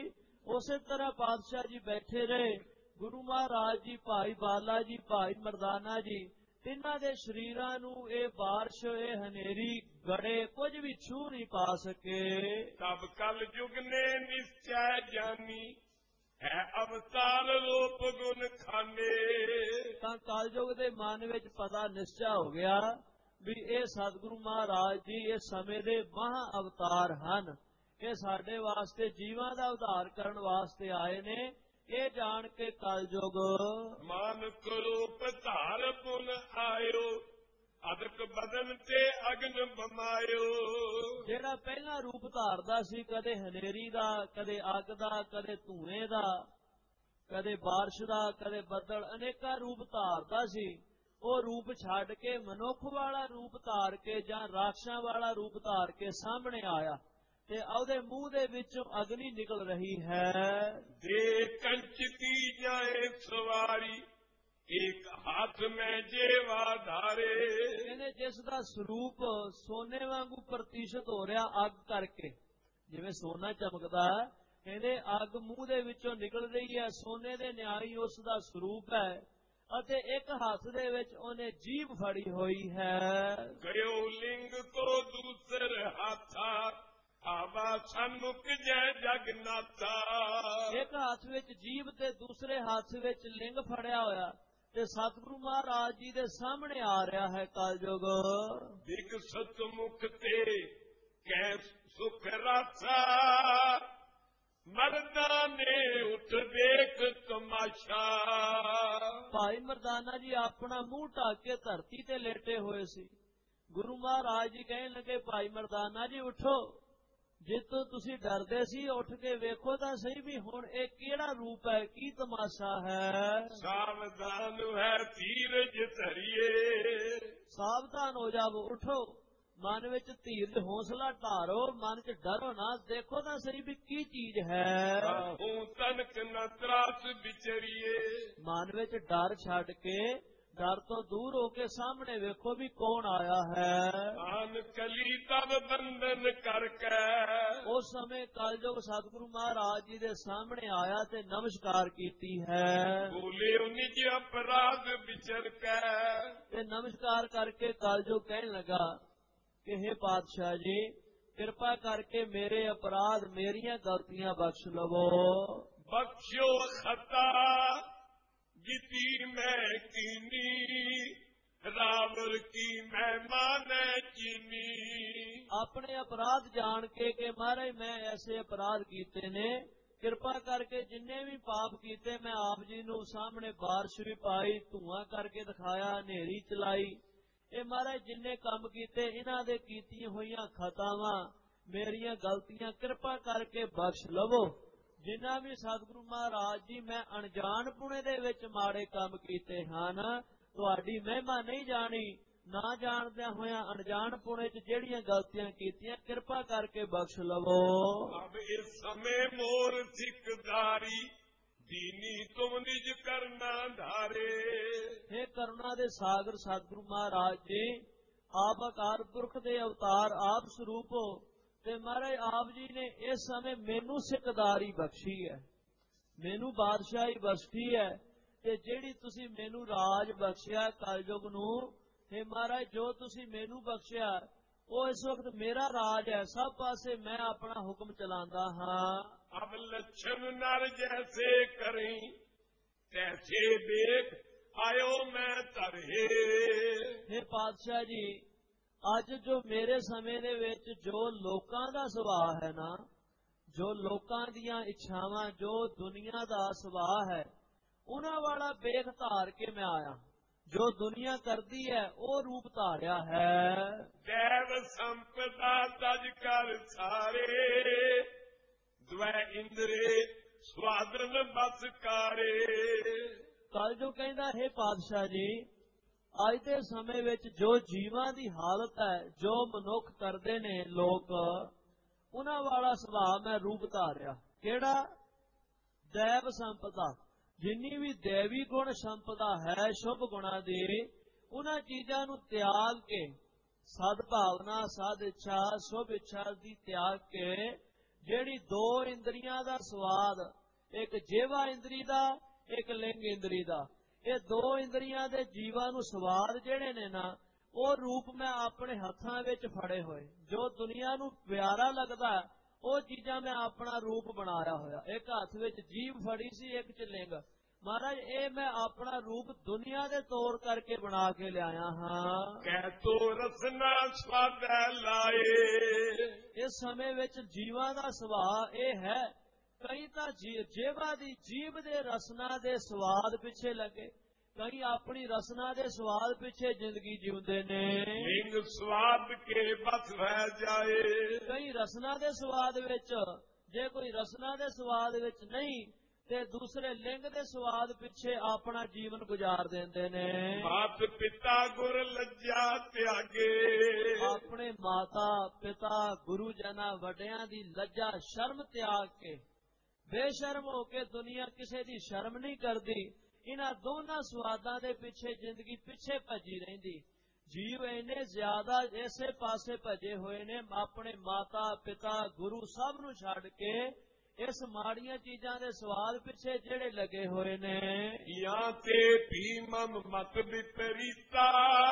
ਉਸੇ ਤਰ੍ਹਾਂ ਪਾਤਸ਼ਾਹ ਜੀ ਬੈਠੇ ਰਹੇ। ਗੁਰੂ ਮਹਾਰਾਜ ਜੀ, ਭਾਈ ਬਾਲਾ ਜੀ, ਭਾਈ ਮਰਦਾਨਾ ਜੀ, ਤਿੰਨਾਂ ਦੇ ਸ਼ਰੀਰਾਂ ਨੂੰ ਇਹ ਬਾਰਿਸ਼, ਇਹ ਹਨੇਰੀ, ਗੜੇ ਕੁਝ ਵੀ ਛੂ ਨਹੀਂ ਪਾ ਸਕੇ। ਤਬ ਕਲ ਯੁਗ ਨੇ ਨਿਸ਼ਚੈ ਜਾਨੀ, ਹੈ ਅਵਤਾਰ ਰੂਪ ਗੁਣ ਖਾਨੇ। ਤਾਂ ਕਲਯੁਗ ਦੇ ਮਨ ਵਿੱਚ ਪਤਾ ਨਿਸ਼ਚਾ ਹੋ ਗਿਆ ਵੀ ਇਹ ਸਤਿਗੁਰੂ ਮਹਾਰਾਜ ਜੀ ਇਸ ਸਮੇਂ ਦੇ ਮਹਾ ਅਵਤਾਰ ਹਨ। ਇਹ ਸਾਡੇ ਵਾਸਤੇ ਜੀਵਾਂ ਦਾ ਉਧਾਰ ਕਰਨ ਵਾਸਤੇ ਆਏ ਨੇ। ਇਹ ਜਾਣ ਕੇ ਕਲਯੁਗ ਮਾਨੁਖ ਰੂਪ ਧਾਰ ਪੁਨ ਆਇਓ, ਅਦਕ ਬਦਨ ਤੇ ਅਗਨ ਬਮਾਇਓ। ਜਿਹੜਾ ਪਹਿਲਾ ਰੂਪ ਧਾਰਦਾ ਸੀ, ਕਦੇ ਹਨੇਰੀ ਦਾ, ਕਦੇ ਅੱਗ ਦਾ, ਕਦੇ ਧੂਏ ਦਾ, ਕਦੇ ਬਾਰਿਸ਼ ਦਾ, ਕਦੇ ਬੱਦਲ, ਅਨੇਕਾਂ ਰੂਪ ਧਾਰਦਾ ਸੀ। ਉਹ ਰੂਪ ਛੱਡ ਕੇ ਮਨੁੱਖ ਵਾਲਾ ਰੂਪ ਧਾਰ ਕੇ ਜਾਂ ਰਾਖਸ਼ਾਂ ਵਾਲਾ ਰੂਪ ਧਾਰ ਕੇ ਸਾਹਮਣੇ ਆਇਆ ਤੇ ਉਹਦੇ ਮੂੰਹ ਦੇ ਵਿੱਚੋਂ ਅਗਨੀ ਨਿਕਲ ਰਹੀ ਹੈ। ਦੇ ਕੰਚ ਕੀ ਜਾਏ ਸਵਾਰੀ, ਇੱਕ ਹੱਥ ਮੈਂ ਜੇਵਾ ਧਾਰੇ। ਕਹਿੰਦੇ ਜਿਸ ਦਾ ਸਰੂਪ ਸੋਨੇ ਵਾਂਗੂ ਪ੍ਰਤੀਸ਼ਤ ਹੋ ਰਿਹਾ ਅੱਗ ਕਰਕੇ, ਜਿਵੇਂ ਸੋਨਾ ਚਮਕਦਾ ਹੈ, ਕਹਿੰਦੇ ਅੱਗ ਮੂੰਹ ਦੇ ਵਿੱਚੋਂ ਨਿਕਲ ਰਹੀ ਹੈ। ਸੋਨੇ ਦੇ ਨਿਆਈ ਉਸ ਦਾ ਸਰੂਪ ਹੈ ਅਤੇ ਇੱਕ ਹੱਥ ਦੇ ਵਿੱਚ ਉਹਨੇ ਜੀਭ ਫੜੀ ਹੋਈ ਹੈ। ਗਇਓ ਲਿੰਗ ਕੋ ਦੂਸਰ ਹਾਥਾ, ਆਵਾ ਸਨਮੁਖ ਜੈ ਜਗਨਾਥਾ। ਇੱਕ ਹੱਥ ਵਿੱਚ ਜੀਭ ਤੇ ਦੂਸਰੇ ਹੱਥ ਵਿੱਚ ਲਿੰਗ ਫੜਿਆ ਹੋਇਆ ਤੇ ਸਤਿਗੁਰੂ ਮਹਾਰਾਜ ਜੀ ਦੇ ਸਾਹਮਣੇ ਆ ਰਿਹਾ ਹੈ ਕਲਯੁਗ। ਵਿਕਸਤ ਮੁਖ ਤੇ ਕੈ ਸੁਖ ਰਾਸਾ, ਮਰਦਾਨੇ ਉੱਠ ਦੇਖ ਤਮਾਸ਼ਾ। ਭਾਈ ਮਰਦਾਨਾ ਜੀ ਆਪਣਾ ਮੂੰਹ ਢੱਕ ਕੇ ਧਰਤੀ ਤੇ ਲੇਟੇ ਹੋਏ ਸੀ। ਗੁਰੂ ਮਹਾਰਾਜ ਜੀ ਕਹਿਣ ਲੱਗੇ, ਭਾਈ ਮਰਦਾਨਾ ਜੀ ਉੱਠੋ, ਜਿੱਤੋਂ ਤੁਸੀਂ ਡਰਦੇ ਸੀ ਉੱਠ ਕੇ ਵੇਖੋ ਤਾਂ ਸਹੀ ਵੀ ਹੁਣ ਇਹ ਕਿਹੜਾ ਰੂਪ ਹੈ, ਕੀ ਤਮਾਸ਼ਾ ਹੈ। ਸਾਵਧਾਨ ਹੈ ਧੀਰਜ ਧਰਿਏ, ਸਾਵਧਾਨ ਹੋ ਜਾਵੋ, ਉੱਠੋ, ਮਨ ਵਿੱਚ ਧੀਰਜ ਹੌਸਲਾ ਧਾਰੋ, ਮਨ ਚ ਡਰੋ ਨਾ, ਦੇਖੋ ਤਾਂ ਸਹੀ ਵੀ ਕੀ ਚੀਜ਼ ਹੈ। ਹੂੰ ਤਨਕ ਨ ਤਰਾਸ ਵਿਚਰੀਏ, ਮਨ ਵਿੱਚ ਡਰ ਛੱਡ ਕੇ, ਡਰ ਤੋਂ ਦੂਰ ਹੋ ਕੇ ਸਾਹਮਣੇ ਵੇਖੋ ਵੀ ਕੌਣ ਆਇਆ ਹੈ। ਆਨ ਕਲੀ ਤਬ ਬੰਧਨ ਕਰਕੇ, ਉਸ ਸਮੇਂ ਕਲਯੁਗ ਸਤਿਗੁਰੂ ਮਹਾਰਾਜ ਜੀ ਦੇ ਸਾਹਮਣੇ ਆਇਆ ਤੇ ਨਮਸਕਾਰ ਕੀਤੀ ਹੈ। ਬੋਲੇ ਨਿਜ ਅਪਰਾਧ ਵਿਚਰ ਕੇ, ਤੇ ਨਮਸਕਾਰ ਕਰਕੇ ਕਲਯੁਗ ਕਹਿਣ ਲੱਗਾ ਕਿ ਹੇ ਪਾਤਸ਼ਾਹ ਜੀ, ਕਿਰਪਾ ਕਰਕੇ ਮੇਰੇ ਅਪਰਾਧ, ਮੇਰੀਆਂ ਗਲਤੀਆਂ ਬਖਸ਼ ਲਵੋ। ਬਖਸ਼ੋ ਖਤਾ ਜਿਤੀ ਮੈਂ ਕੀਨੀ, ਰਾਵਰ ਕੀ ਮੈਂ ਮਾਨੈ ਚੀਨੀ। ਆਪਣੇ ਅਪਰਾਧ ਜਾਣ ਕੇ ਕਿ ਮਹਾਰਾਜ ਮੈਂ ਐਸੇ ਅਪਰਾਧ ਕੀਤੇ ਨੇ, ਕਿਰਪਾ ਕਰਕੇ ਜਿੰਨੇ ਵੀ ਪਾਪ ਕੀਤੇ ਮੈਂ ਆਪ ਜੀ ਨੂੰ ਸਾਹਮਣੇ ਬਾਰਿਸ਼ ਵੀ ਪਾਈ, ਧੂਆਂ ਕਰਕੇ ਦਿਖਾਇਆ, ਹਨੇਰੀ ਚਲਾਈ, ਇਹ ਮਹਾਰਾਜ ਜਿੰਨੇ ਕੰਮ ਕੀਤੇ ਇਹਨਾਂ ਦੇ ਕੀਤੀਆਂ ਹੋਈਆਂ ਖਤਾਵਾਂ, ਮੇਰੀਆਂ ਗਲਤੀਆਂ ਕਿਰਪਾ ਕਰਕੇ ਬਖਸ਼ ਲਵੋ। ਜਿੰਨਾ ਵੀ ਸਤਿਗੁਰੂ ਮਹਾਰਾਜ ਜੀ ਮੈਂ ਅਣਜਾਣਪੁਣੇ ਦੇ ਵਿੱਚ ਮਾੜੇ ਕੰਮ ਕੀਤੇ ਹਨ, ਤੁਹਾਡੀ ਮਹਿਮਾ ਨਹੀਂ ਜਾਣੀ, ਨਾ ਜਾਣਦਿਆਂ ਹੋਇਆਂ ਅਣਜਾਣਪੁਣੇ ਚ ਜਿਹੜੀਆਂ ਗਲਤੀਆਂ ਕੀਤੀਆਂ ਕਿਰਪਾ ਕਰਕੇ ਬਖਸ਼ ਲਵੋ। ਅਬ ਇਸ ਸਮੇਂ ਮੋਰ ਸਿੱਖਦਾਰੀ, ਦੀਨੀ ਤੁਮ ਨਿਜ ਕਰਨਾ ਧਾਰੇ। हे ਕਰੁਣਾ ਦੇ ਸਾਗਰ ਸਤਿਗੁਰੂ ਮਹਾਰਾਜ ਜੀ, ਆਪ ਅਕਾਲ ਪੁਰਖ ਦੇ ਅਵਤਾਰ, ਆਪ ਸਰੂਪ ਹੋ ਤੇ ਮਹਾਰਾਜ ਆਪ ਜੀ ਨੇ ਇਸ ਸਮੇਂ ਮੈਨੂੰ ਸਿੱਖਦਾਰੀ ਬਖਸ਼ੀ ਹੈ, ਮੈਨੂੰ ਬਾਦਸ਼ਾਹੀ ਬਖਸ਼ੀ ਹੈ ਤੇ ਜਿਹੜੀ ਤੁਸੀਂ ਮੈਨੂੰ ਰਾਜ ਬਖਸ਼ਿਆ ਕਲਯੁਗ ਨੂੰ, हे ਮਹਾਰਾਜ ਜੋ ਤੁਸੀਂ ਮੈਨੂੰ ਬਖਸ਼ਿਆ ਉਹ ਇਸ ਵਕਤ ਮੇਰਾ ਰਾਜ ਹੈ, ਸਭ ਪਾਸੇ ਮੈਂ ਆਪਣਾ ਹੁਕਮ ਚਲਾਉਂਦਾ ਹਾਂ। ਅਬ ਲੱਛਣ ਨਰ ਜੈਸੇ ਕਰੀ, ਤੈਸੇ ਦੇਖ ਆਇਓ ਮੈਂ ਧਰੇ। हे ਪਾਤਸ਼ਾਹ ਜੀ, ਅੱਜ ਜੋ ਮੇਰੇ ਸਮੇਂ ਦੇ ਵਿੱਚ ਜੋ ਲੋਕਾਂ ਦਾ ਸੁਭਾਅ ਹੈ ਨਾ, ਜੋ ਲੋਕਾਂ ਦੀਆਂ ਇੱਛਾਵਾਂ, ਜੋ ਦੁਨੀਆ ਦਾ ਸੁਭਾਅ ਹੈ, ਉਹਨਾਂ ਵਾਲਾ ਵੇਖ ਧਾਰ ਕੇ ਮੈਂ ਆਇਆ। ਜੋ ਦੁਨੀਆ ਕਰਦੀ ਹੈ ਉਹ ਰੂਪ ਧਾਰਿਆ ਹੈ। ਦੇਵ ਸੰਪਦਾ ਤਜ ਕਰ ਸਾਰੇ, ਦਵੈ ਇੰਦਰੇ ਸਵਾਦਰਨ ਬਸ ਕਾਰੇ। ਕੱਲ ਜੋ ਕਹਿੰਦਾ ਹੈ ਪਾਤਸ਼ਾਹ ਜੀ, ਅੱਜ ਦੇ ਸਮੇਂ ਵਿੱਚ ਜੋ ਜੀਵਾਂ ਦੀ ਹਾਲਤ ਹੈ, ਜੋ ਮਨੁੱਖ ਕਰਦੇ ਨੇ ਲੋਕ, ਉਹਨਾਂ ਵਾਲਾ ਸੁਭਾਅ ਮੈਂ ਰੂਪ ਧਾਰਿਆ। ਕਿਹੜਾ? ਦੇਵ ਸੰਪਦਾ, ਜਿੰਨੀ ਵੀ ਦੇਵੀ ਗੁਣ ਸੰਪਦਾ ਹੈ ਸ਼ੁਭ ਗੁਣਾਂ ਦੀ, ਉਹਨਾਂ ਚੀਜ਼ਾਂ ਨੂੰ ਤਿਆਗ ਕੇ, ਸਦ ਭਾਵਨਾ, ਸਦ ਇੱਛਾ, ਸ਼ੁਭ ਇੱਛਾ ਦੀ ਤਿਆਗ ਕੇ ਜਿਹੜੀ ਦੋ ਇੰਦਰੀਆਂ ਦਾ ਸਵਾਦ, ਇੱਕ ਜੀਵਾ ਇੰਦਰੀ ਦਾ, ਇੱਕ ਲਿੰਗ ਇੰਦਰੀ ਦਾ, ਇਹ ਦੋ ਇੰਦਰੀਆਂ ਦੇ ਜੀਵਾਂ ਨੂੰ ਸਵਾਦ ਜਿਹੜੇ ਨੇ ਨਾ, ਉਹ ਰੂਪ ਮੈਂ ਆਪਣੇ ਹੱਥਾਂ ਵਿੱਚ ਫੜੇ ਹੋਏ, ਜੋ ਦੁਨੀਆ ਨੂੰ ਪਿਆਰਾ ਲੱਗਦਾ ਉਹ ਚੀਜ਼ਾਂ ਮੈਂ ਆਪਣਾ ਰੂਪ ਬਣਾਇਆ ਹੋਇਆ। ਇੱਕ ਹੱਥ ਵਿੱਚ ਜੀਭ ਫੜੀ ਸੀ, ਇੱਕ ਚ ਲਿੰਗ। ਮਹਾਰਾਜ ਇਹ ਮੈਂ ਆਪਣਾ ਰੂਪ ਦੁਨੀਆ ਦੇ ਤੌਰ ਕਰਕੇ ਬਣਾ ਕੇ ਲਿਆਇਆ ਹਾਂ। ਕਹਿ ਤੋ ਰਸਨਾ ਸਵਾਦੈ ਲਾਏ। ਇਸ ਸਮੇਂ ਵਿੱਚ ਜੀਵਾਂ ਦਾ ਸੁਭਾਅ ਇਹ ਹੈ, ਕਈ ਤਾਂ ਜੀਵਾ ਦੀ ਜੀਭ ਦੇ ਰਸਨਾ ਦੇ ਸਵਾਦ ਪਿੱਛੇ ਲੱਗੇ, ਕਈ ਆਪਣੀ ਰਸਨਾ ਦੇ ਸਵਾਦ ਪਿੱਛੇ ਜ਼ਿੰਦਗੀ ਜਿਉਂਦੇ ਨੇ। ਲਿੰਗ ਸਵਾਦ ਕੇ ਬਸ ਵਹਿ ਜਾਏ। ਕਈ ਰਸਨਾ ਦੇ ਸਵਾਦ ਵਿੱਚ, ਜੇ ਕੋਈ ਰਸਨਾ ਦੇ ਸਵਾਦ ਵਿੱਚ ਨਹੀਂ ਤੇ ਦੂਸਰੇ ਲਿੰਗ ਦੇ ਸਵਾਦ ਪਿੱਛੇ ਆਪਣਾ ਜੀਵਨ ਗੁਜ਼ਾਰ ਦਿੰਦੇ ਨੇ। ਮਾਤ ਪਿਤਾ ਗੁਰ ਲੱਜਾ ਤਿਆਗੇ। ਆਪਣੇ ਮਾਤਾ ਪਿਤਾ ਗੁਰੂ ਜਨਾਂ ਵੱਡਿਆਂ ਦੀ ਲੱਜਾ ਸ਼ਰਮ ਤਿਆਗ ਕੇ, ਬੇਸ਼ਰਮ ਹੋ ਕੇ, ਦੁਨੀਆ ਕਿਸੇ ਦੀ ਸ਼ਰਮ ਨਹੀਂ ਕਰਦੀ, ਇਹਨਾਂ ਦੋਨਾਂ ਸਵਾਦਾਂ ਦੇ ਪਿੱਛੇ ਜ਼ਿੰਦਗੀ ਪਿੱਛੇ ਭੱਜੀ ਰਹਿੰਦੀ। ਜੀਵ ਇੰਨੇ ਜ਼ਿਆਦਾ ਇਸੇ ਪਾਸੇ ਭੱਜੇ ਹੋਏ ਨੇ, ਆਪਣੇ ਮਾਤਾ ਪਿਤਾ ਗੁਰੂ ਸਭ ਨੂੰ ਛੱਡ ਕੇ ਇਸ ਮਾੜੀਆਂ ਚੀਜ਼ਾਂ ਦੇ ਸਵਾਦ ਪਿੱਛੇ ਜਿਹੜੇ ਲੱਗੇ ਹੋਏ ਨੇ। ਜਾਂ ਤੇ ਭੀਮਮ ਮਤ ਵਿਪਰੀਤਾ,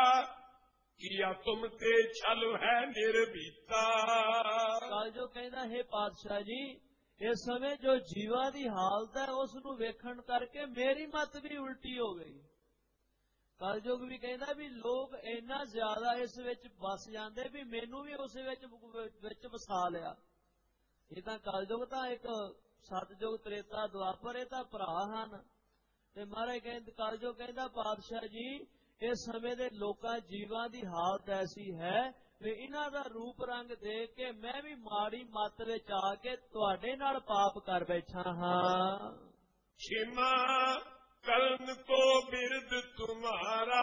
ਕੀਆ ਤੁਮ ਤੇ ਛਲ ਹੈ ਨਿਰਭੀਤਾ। ਕਲਯੁਗ ਕਹਿੰਦਾ, ਹੈ ਪਾਤਸ਼ਾਹ ਜੀ, ਇਸ ਸਮੇਂ ਜੋ ਜੀਵਾਂ ਦੀ ਹਾਲਤ ਹੈ ਉਸ ਨੂੰ ਵੇਖਣ ਕਰਕੇ ਮੇਰੀ ਮੱਤ ਵੀ ਉਲਟੀ ਹੋ ਗਈ। ਕਲਯੁਗ ਵੀ ਕਹਿੰਦਾ ਵੀ ਲੋਕ ਇੰਨਾ ਜ਼ਿਆਦਾ ਇਸ ਵਿੱਚ ਵਸ ਜਾਂਦੇ ਵੀ ਮੈਨੂੰ ਵੀ ਉਸ ਵਿੱਚ ਵਸਾ ਲਿਆ। ਇਹ ਤਾਂ ਕਲਯੁਗ ਤਾਂ ਇੱਕ ਸਤਯੁਗ ਤ੍ਰੇਤਾ ਦੁਆਪਰ, ਇਹ ਤਾਂ ਭਰਾ ਹਨ। ਤੇ ਮਹਾਰਾਜ ਕਹਿੰਦੇ, ਕਲਯੁਗ ਕਹਿੰਦਾ ਪਾਤਸ਼ਾਹ ਜੀ, ਇਸ ਸਮੇਂ ਦੇ ਲੋਕਾਂ ਜੀਵਾਂ ਦੀ ਹਾਲਤ ਐਸੀ ਹੈ ਵੀ ਇਹਨਾਂ ਦਾ ਰੂਪ ਰੰਗ ਦੇਖ ਕੇ ਮੈਂ ਵੀ ਮਾੜੀ ਮੱਤ ਵਿੱਚ ਆ ਕੇ ਤੁਹਾਡੇ ਨਾਲ ਪਾਪ ਕਰ ਬੈਠਾ ਹਾਂ। ਖਿਮਾ ਕਰਨ ਕੋ ਬਿਰਦ ਤੁਮਾਰਾ,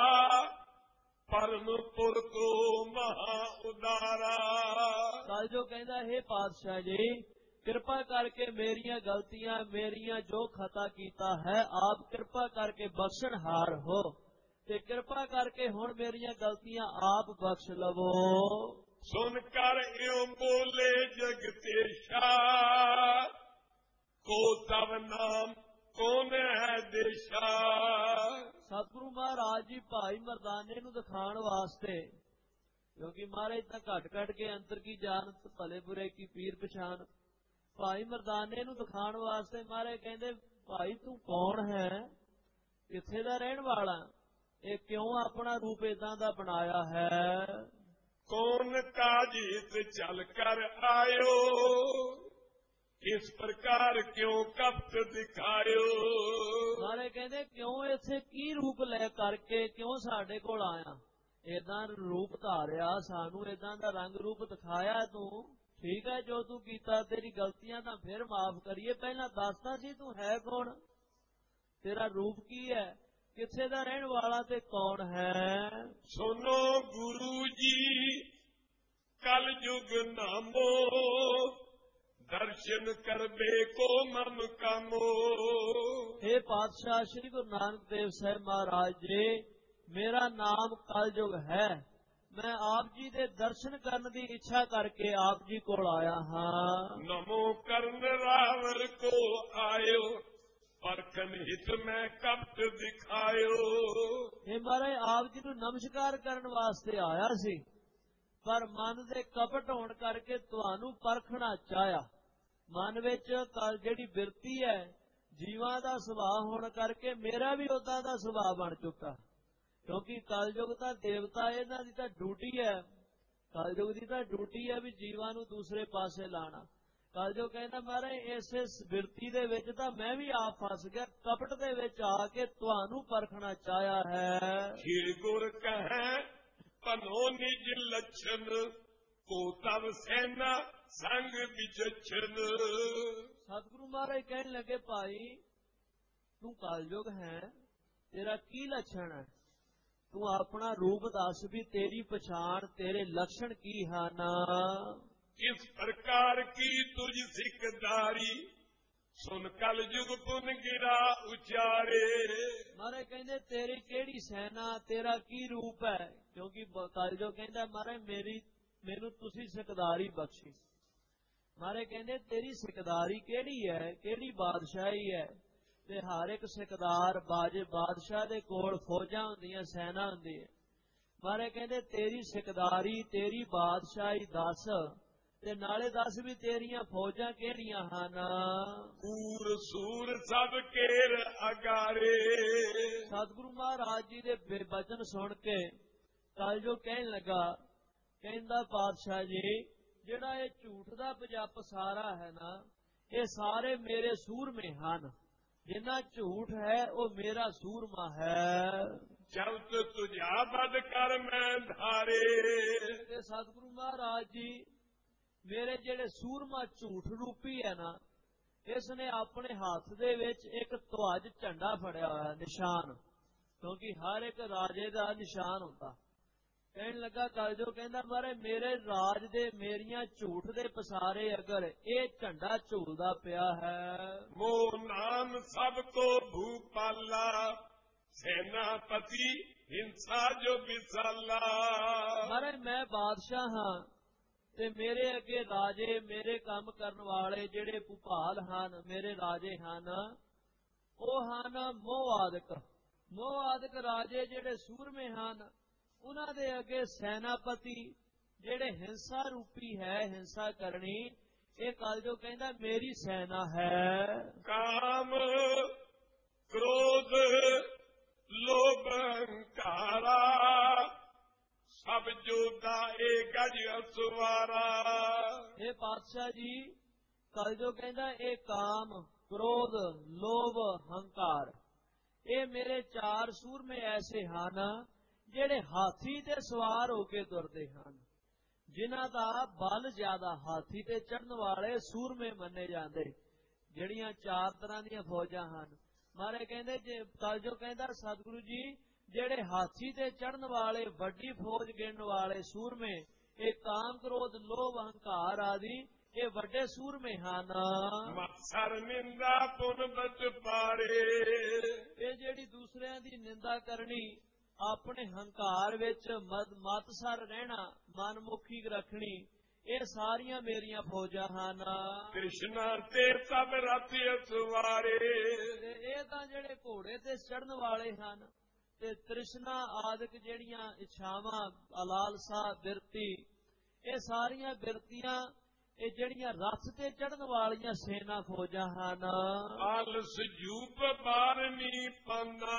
ਪਰਮ ਪੁਰ ਕੋ ਮਹਾ ਉਦਾਰਾ। ਕਲਯੁਗ ਕਹਿੰਦਾ, ਹੈ ਪਾਤਸ਼ਾਹ ਜੀ, ਕਿਰਪਾ ਕਰਕੇ ਮੇਰੀਆਂ ਗਲਤੀਆਂ, ਮੇਰੀਆਂ ਜੋ ਖਤਾ ਕੀਤਾ ਹੈ, ਆਪ ਕਿਰਪਾ ਕਰਕੇ ਬਖਸ਼ਣਹਾਰ ਹੋ ਤੇ ਕਿਰਪਾ ਕਰਕੇ ਹੁਣ ਮੇਰੀਆਂ ਗਲਤੀਆਂ ਆਪ ਬਖਸ਼ ਲਵੋ। ਸੁਨ ਕਰ ਇਉ ਬੋਲੇ ਜਗਤੇਸ਼ਾ, ਕੋ ਤਵ ਨਾਮ ਕੌਣ ਹੈ ਦੇਸ਼ਾ। ਸਤਿਗੁਰੂ ਮਹਾਰਾਜ ਜੀ ਭਾਈ ਮਰਦਾਨੇ ਨੂੰ ਦਿਖਾਉਣ ਵਾਸਤੇ, ਕਿਉਂਕਿ ਮਹਾਰਾਜ ਤਾਂ ਘਟ ਕੇ ਅੰਤਰ ਕੀ ਜਾਣਤ, ਭਲੇ ਬੁਰੇ ਕੀ ਪੀਰ ਪਛਾਣ, ਭਾਈ ਮਰਦਾਨੇ ਨੂੰ ਦਿਖਾਉਣ ਵਾਸਤੇ ਮਹਾਰਾਜ ਕਹਿੰਦੇ, ਭਾਈ ਤੂੰ ਕੌਣ ਹੈ, ਕਿੱਥੇ ਦਾ ਰਹਿਣ ਵਾਲਾ, ਇਹ ਕਿਉਂ ਆਪਣਾ ਰੂਪ ਏਦਾਂ ਦਾ ਬਣਾਇਆ ਹੈ। ਕੌਣ ਕਾਜੀਤ ਚਲ ਕਰ ਆਇਓ, ਕਿਸ ਪ੍ਰਕਾਰ ਕਿਉਂ ਕਪਟ ਦਿਖਾਇਓ। ਸਾਰੇ ਕਹਿੰਦੇ, ਕਿਉਂ ਇੱਥੇ ਕੀ ਰੂਪ ਲੈ ਕਰਕੇ ਕਿਉਂ ਸਾਡੇ ਕੋਲ ਆਇਆ, ਏਦਾਂ ਰੂਪ ਧਾਰਿਆ, ਸਾਨੂੰ ਏਦਾਂ ਦਾ ਰੰਗ ਰੂਪ ਦਿਖਾਇਆ ਤੂੰ। ਠੀਕ ਹੈ, ਜੋ ਤੂੰ ਕੀਤਾ, ਤੇਰੀ ਗਲਤੀਆਂ ਤਾਂ ਫਿਰ ਮਾਫ ਕਰੀਏ, ਪਹਿਲਾਂ ਦੱਸਦਾ ਸੀ ਤੂੰ ਹੈ ਕੌਣ, ਤੇਰਾ ਰੂਪ ਕੀ ਹੈ, ਕਿੱਥੇ ਦਾ ਰਹਿਣ ਵਾਲਾ ਤੇ ਕੌਣ ਹੈ। ਸੁਨੋ ਗੁਰੂ ਜੀ ਕਲ ਯੁਗ ਨਾਮੋ, ਦਰਸ਼ਨ ਕਰਬੇ ਕੋ ਮਮ ਕਾਮੋ। हे ਪਾਤਸ਼ਾਹ ਸ੍ਰੀ ਗੁਰੂ ਨਾਨਕ ਦੇਵ ਸਾਹਿਬ ਮਹਾਰਾਜ ਜੀ, ਮੇਰਾ ਨਾਮ ਕਲਯੁਗ ਹੈ, ਮੈਂ ਆਪ ਜੀ ਦੇ ਦਰਸ਼ਨ ਕਰਨ ਦੀ ਇੱਛਾ ਕਰਕੇ ਆਪ ਜੀ ਕੋਲ ਆਇਆ ਹਾਂ। ਨਮੋ ਕਰਨ ਰਾਵਰ ਕੋ ਆਇਓ, ਪਰਖਨ ਹਿਤ ਮੈਂ ਕਪਟ ਦਿਖਾਇਓ। ਇਹ ਮਹਾਰਾਜ ਆਪ ਜੀ ਨੂੰ ਨਮਸਕਾਰ ਕਰਨ ਵਾਸਤੇ ਆਇਆ ਸੀ, ਪਰ ਮਨ ਦੇ ਕਪਟ ਹੋਣ ਕਰਕੇ ਤੁਹਾਨੂੰ ਪਰਖਣਾ ਚਾਹਿਆ। ਮਨ ਵਿੱਚ ਜਿਹੜੀ ਬਿਰਤੀ ਹੈ, ਜੀਵਾਂ ਦਾ ਸੁਭਾਅ ਹੋਣ ਕਰਕੇ ਮੇਰਾ ਵੀ ਉਦਾਂ ਦਾ ਸੁਭਾਅ ਬਣ ਚੁੱਕਾ, ਕਿਉਂਕਿ ਕਲਯੁਗ ਤਾਂ ਦੇਵਤਾ, ਇਹਨਾਂ ਦੀ ਤਾਂ ਡਿਊਟੀ ਹੈ, ਕਲਯੁਗ ਦੀ ਤਾਂ ਡਿਊਟੀ ਹੈ ਵੀ ਜੀਵਾਂ ਨੂੰ ਦੂਸਰੇ ਪਾਸੇ ਲਾਣਾ। ਕਲਯੁਗ ਕਹਿੰਦਾ, ਮਹਾਰਾਜ ਇਸ ਬਿਰਤੀ ਦੇ ਵਿੱਚ ਤਾਂ ਮੈਂ ਵੀ ਆਪ ਫਸ ਗਿਆ, ਕਪਟ ਦੇ ਵਿੱਚ ਆ ਕੇ ਤੁਹਾਨੂੰ ਪਰਖਣਾ ਚਾਹਿਆ ਹੈ। ਖੀਰ ਗੁਰ ਕਹੈ ਪਨੋ ਨਿਜ ਲੱਛਨ, ਕੋ ਤਵ ਸੈਨਾ ਸੰਗ ਵਿਚਛਨ। ਸਤਿਗੁਰੂ ਮਹਾਰਾਜ ਕਹਿਣ ਲੱਗੇ, ਭਾਈ ਤੂੰ ਕਲਯੁਗ ਹੈ, ਤੇਰਾ ਕੀ ਲੱਛਣ ਹੈ, ਤੂੰ ਆਪਣਾ ਰੂਪ ਦੱਸ ਵੀ ਤੇਰੀ ਪਛਾਣ, ਤੇਰੇ ਲੱਛਣ ਕੀ ਹਨ। ਕਿਸ ਪ੍ਰਕਾਰ ਕੀ ਤੁਝ ਸਿਕਦਾਰੀ, ਸੁਨ ਕਲ ਯੁਗ ਪੁਨ ਗਿਰਾ ਉਚਾਰੇ। ਮਹਾਰਾਜ ਕਹਿੰਦੇ, ਤੇਰੀ ਕਿਹੜੀ ਸੈਨਾ, ਤੇਰਾ ਕੀ ਰੂਪ ਹੈ, ਕਿਉਂਕਿ ਕਲਯੁਗ ਕਹਿੰਦਾ, ਮਹਾਰਾਜ ਮੈਨੂੰ ਤੁਸੀਂ ਸਿਕਦਾਰੀ ਬਖਸ਼ੀ, ਮਾਰੇ ਕਹਿੰਦੇ ਤੇਰੀ ਸਿਕਦਾਰੀ ਕਿਹੜੀ ਹੈ, ਕਿਹੜੀ ਬਾਦਸ਼ਾਹੀ ਹੈ। ਤੇ ਹਰ ਇੱਕ ਸਿਕਦਾਰ ਬਾਦਸ਼ਾਹ ਦੇ ਕੋਲ ਫੌਜਾਂ ਹੁੰਦੀਆਂ, ਸੈਨਾ ਹੁੰਦੀ ਹੈ। ਮਾਰੇ ਕਹਿੰਦੇ ਤੇਰੀ ਸਿਕਦਾਰੀ, ਤੇਰੀ ਬਾਦਸ਼ਾਹੀ ਦੱਸ, ਤੇ ਨਾਲੇ ਦੱਸ ਵੀ ਤੇਰੀਆਂ ਫੌਜਾਂ ਕਿਹੜੀਆਂ ਹਨ। ਪੂਰ ਸੂਰ ਸਭ ਕੇਰ ਅਗਾਰੇ। ਸਤਿਗੁਰੂ ਮਹਾਰਾਜ ਜੀ ਦੇ ਬਚਨ ਸੁਣ ਕੇ ਕਲਯੁਗ ਕਹਿਣ ਲੱਗਾ, ਕਹਿੰਦਾ ਪਾਤਸ਼ਾਹ ਜੀ, ਜਿਹੜਾ ਇਹ ਝੂਠ ਦਾ ਪਜੱਪ ਸਾਰਾ ਹੈ ਨਾ, ਇਹ ਸਾਰੇ ਮੇਰੇ ਸੂਰਮੇ ਹਨ। ਜਿੰਨਾ ਝੂਠ ਹੈ ਉਹ ਮੇਰਾ ਸੂਰਮਾ ਹੈ। ਜਬਤ ਤੁਝਾ ਬਦ ਕਰ ਮੈਂ ਧਾਰੇ। ਤੇ ਸਤਿਗੁਰੂ ਮਹਾਰਾਜ ਜੀ ਮੇਰੇ ਜਿਹੜੇ ਸੂਰਮਾ ਝੂਠ ਰੂਪੀ ਹੈ ਨਾ, ਇਸ ਨੇ ਆਪਣੇ ਹੱਥ ਦੇ ਵਿੱਚ ਇੱਕ ਧਵਜ ਝੰਡਾ ਫੜਿਆ ਹੋਇਆ, ਨਿਸ਼ਾਨ, ਕਿਉਂਕਿ ਹਰ ਇੱਕ ਰਾਜੇ ਦਾ ਨਿਸ਼ਾਨ ਹੁੰਦਾ। ਕਹਿਣ ਲੱਗਾ ਕਲਯੁਗ ਕਹਿੰਦਾ ਮਾਰੇ ਮੇਰੇ ਰਾਜ ਦੇ, ਮੇਰੀਆਂ ਝੂਠ ਦੇ ਪਸਾਰੇ ਅਗਰ ਇਹ ਝੰਡਾ ਝੂਲਦਾ ਪਿਆ ਹੈ। ਮੋਹ ਨਾਮ ਸਭ ਕੋ ਭੂਪਾਲਾ, ਸੈਨਾਪਤੀ ਹਿੰਸਾ ਜੋ ਵਿਸਾਲਾ। ਮਾਰੇ ਮੈਂ ਬਾਦਸ਼ਾਹ ਹਾਂ, ਤੇ ਮੇਰੇ ਅੱਗੇ ਰਾਜੇ, ਮੇਰੇ ਕੰਮ ਕਰਨ ਵਾਲੇ ਜਿਹੜੇ ਭੂਪਾਲ ਹਨ, ਮੇਰੇ ਰਾਜੇ ਹਨ, ਉਹ ਹਨ ਮੋਹ ਆਦਿਕ। ਮੋਹ ਆਦਿਕ ਰਾਜੇ ਜਿਹੜੇ ਸੂਰਮੇ ਹਨ, ਉਹਨਾਂ ਦੇ ਅੱਗੇ ਸੈਨਾਪਤੀ ਜਿਹੜੇ ਹਿੰਸਾ ਰੂਪੀ ਹੈ, ਹਿੰਸਾ ਕਰਨੀ, ਇਹ ਕਲਯੁਗ ਕਹਿੰਦਾ ਮੇਰੀ ਸੈਨਾ ਹੈ। ਕਾਮ ਕ੍ਰੋਧ ਲੋਭ ਹੰਕਾਰਾ, ਸਭ ਜੋਦਾ ਏ ਗਜ ਅਸਵਾਰਾ। ਇਹ ਪਾਤਸ਼ਾਹ ਜੀ ਕਲਯੁਗ ਕਹਿੰਦਾ ਇਹ ਕਾਮ, ਕ੍ਰੋਧ, ਲੋਭ, ਹੰਕਾਰ, ਇਹ ਮੇਰੇ ਚਾਰ ਸੂਰਮੇ ਐਸੇ ਹਨ ਜਿਹੜੇ ਹਾਥੀ ਤੇ ਸਵਾਰ ਹੋ ਕੇ ਤੁਰਦੇ ਹਨ, ਜਿਨ੍ਹਾਂ ਦਾ ਬਲ ਜ਼ਿਆਦਾ, ਹਾਥੀ ਤੇ ਚੜ੍ਹਨ ਵਾਲੇ ਸੂਰਮੇ ਮੰਨੇ ਜਾਂਦੇ। ਜਿਹੜੀਆਂ ਚਾਰ ਤਰ੍ਹਾਂ ਦੀਆਂ ਫੌਜਾਂ ਹਨ, ਮਾਰੇ ਕਹਿੰਦੇ ਜੇ ਕਲਯੁਗ ਕਹਿੰਦਾ ਸਤਿਗੁਰੂ ਜੀ ਜਿਹੜੇ ਹਾਥੀ ਤੇ ਚੜ੍ਹਨ ਵਾਲੇ, ਵੱਡੀ ਫੌਜ ਗਿਣਨ ਵਾਲੇ ਸੂਰਮੇ, ਇਹ ਕਾਮ, ਕ੍ਰੋਧ, ਲੋਭ, ਹੰਕਾਰ ਆਦਿ ਇਹ ਵੱਡੇ ਸੂਰਮੇ ਹਨ। ਮਤਸਰ ਨਿੰਦਾ ਪੁਨ ਬਚ ਪਾਰੇ। ਇਹ ਜਿਹੜੀ ਦੂਸਰਿਆਂ ਦੀ ਨਿੰਦਾ ਕਰਨੀ, ਆਪਣੇ ਹੰਕਾਰ ਵਿੱਚ ਮਤਸਰ ਰਹਿਣਾ, ਮਨਮੁਖੀ ਰੱਖਣੀ, ਇਹ ਸਾਰੀਆਂ ਮੇਰੀਆਂ ਫੌਜਾਂ ਹਨ। ਕ੍ਰਿਸ਼ਨਾ ਤੇ ਸਭ ਰਥ ਅਸਵਾਰੇ। ਤੇ ਇਹ ਤਾਂ ਜਿਹੜੇ ਘੋੜੇ ਤੇ ਚੜ੍ਹਨ ਵਾਲੇ ਹਨ, ਤੇ ਤ੍ਰਿਸ਼ਨਾ ਆਦਿਕ ਜਿਹੜੀਆਂ ਇੱਛਾਵਾਂ, ਅਲਾਲਸਾ, ਬਿਰਤੀ, ਇਹ ਸਾਰੀਆਂ ਬਿਰਤੀਆਂ, ਇਹ ਜਿਹੜੀਆਂ ਰੱਥ ਤੇ ਚੜ੍ਹਨ ਵਾਲੀਆਂ ਸੈਨਾ ਫੌਜਾਂ ਹਨ। ਆਲਸ ਜੂਪ ਬਾਰਨੀ ਪੰਨਾ।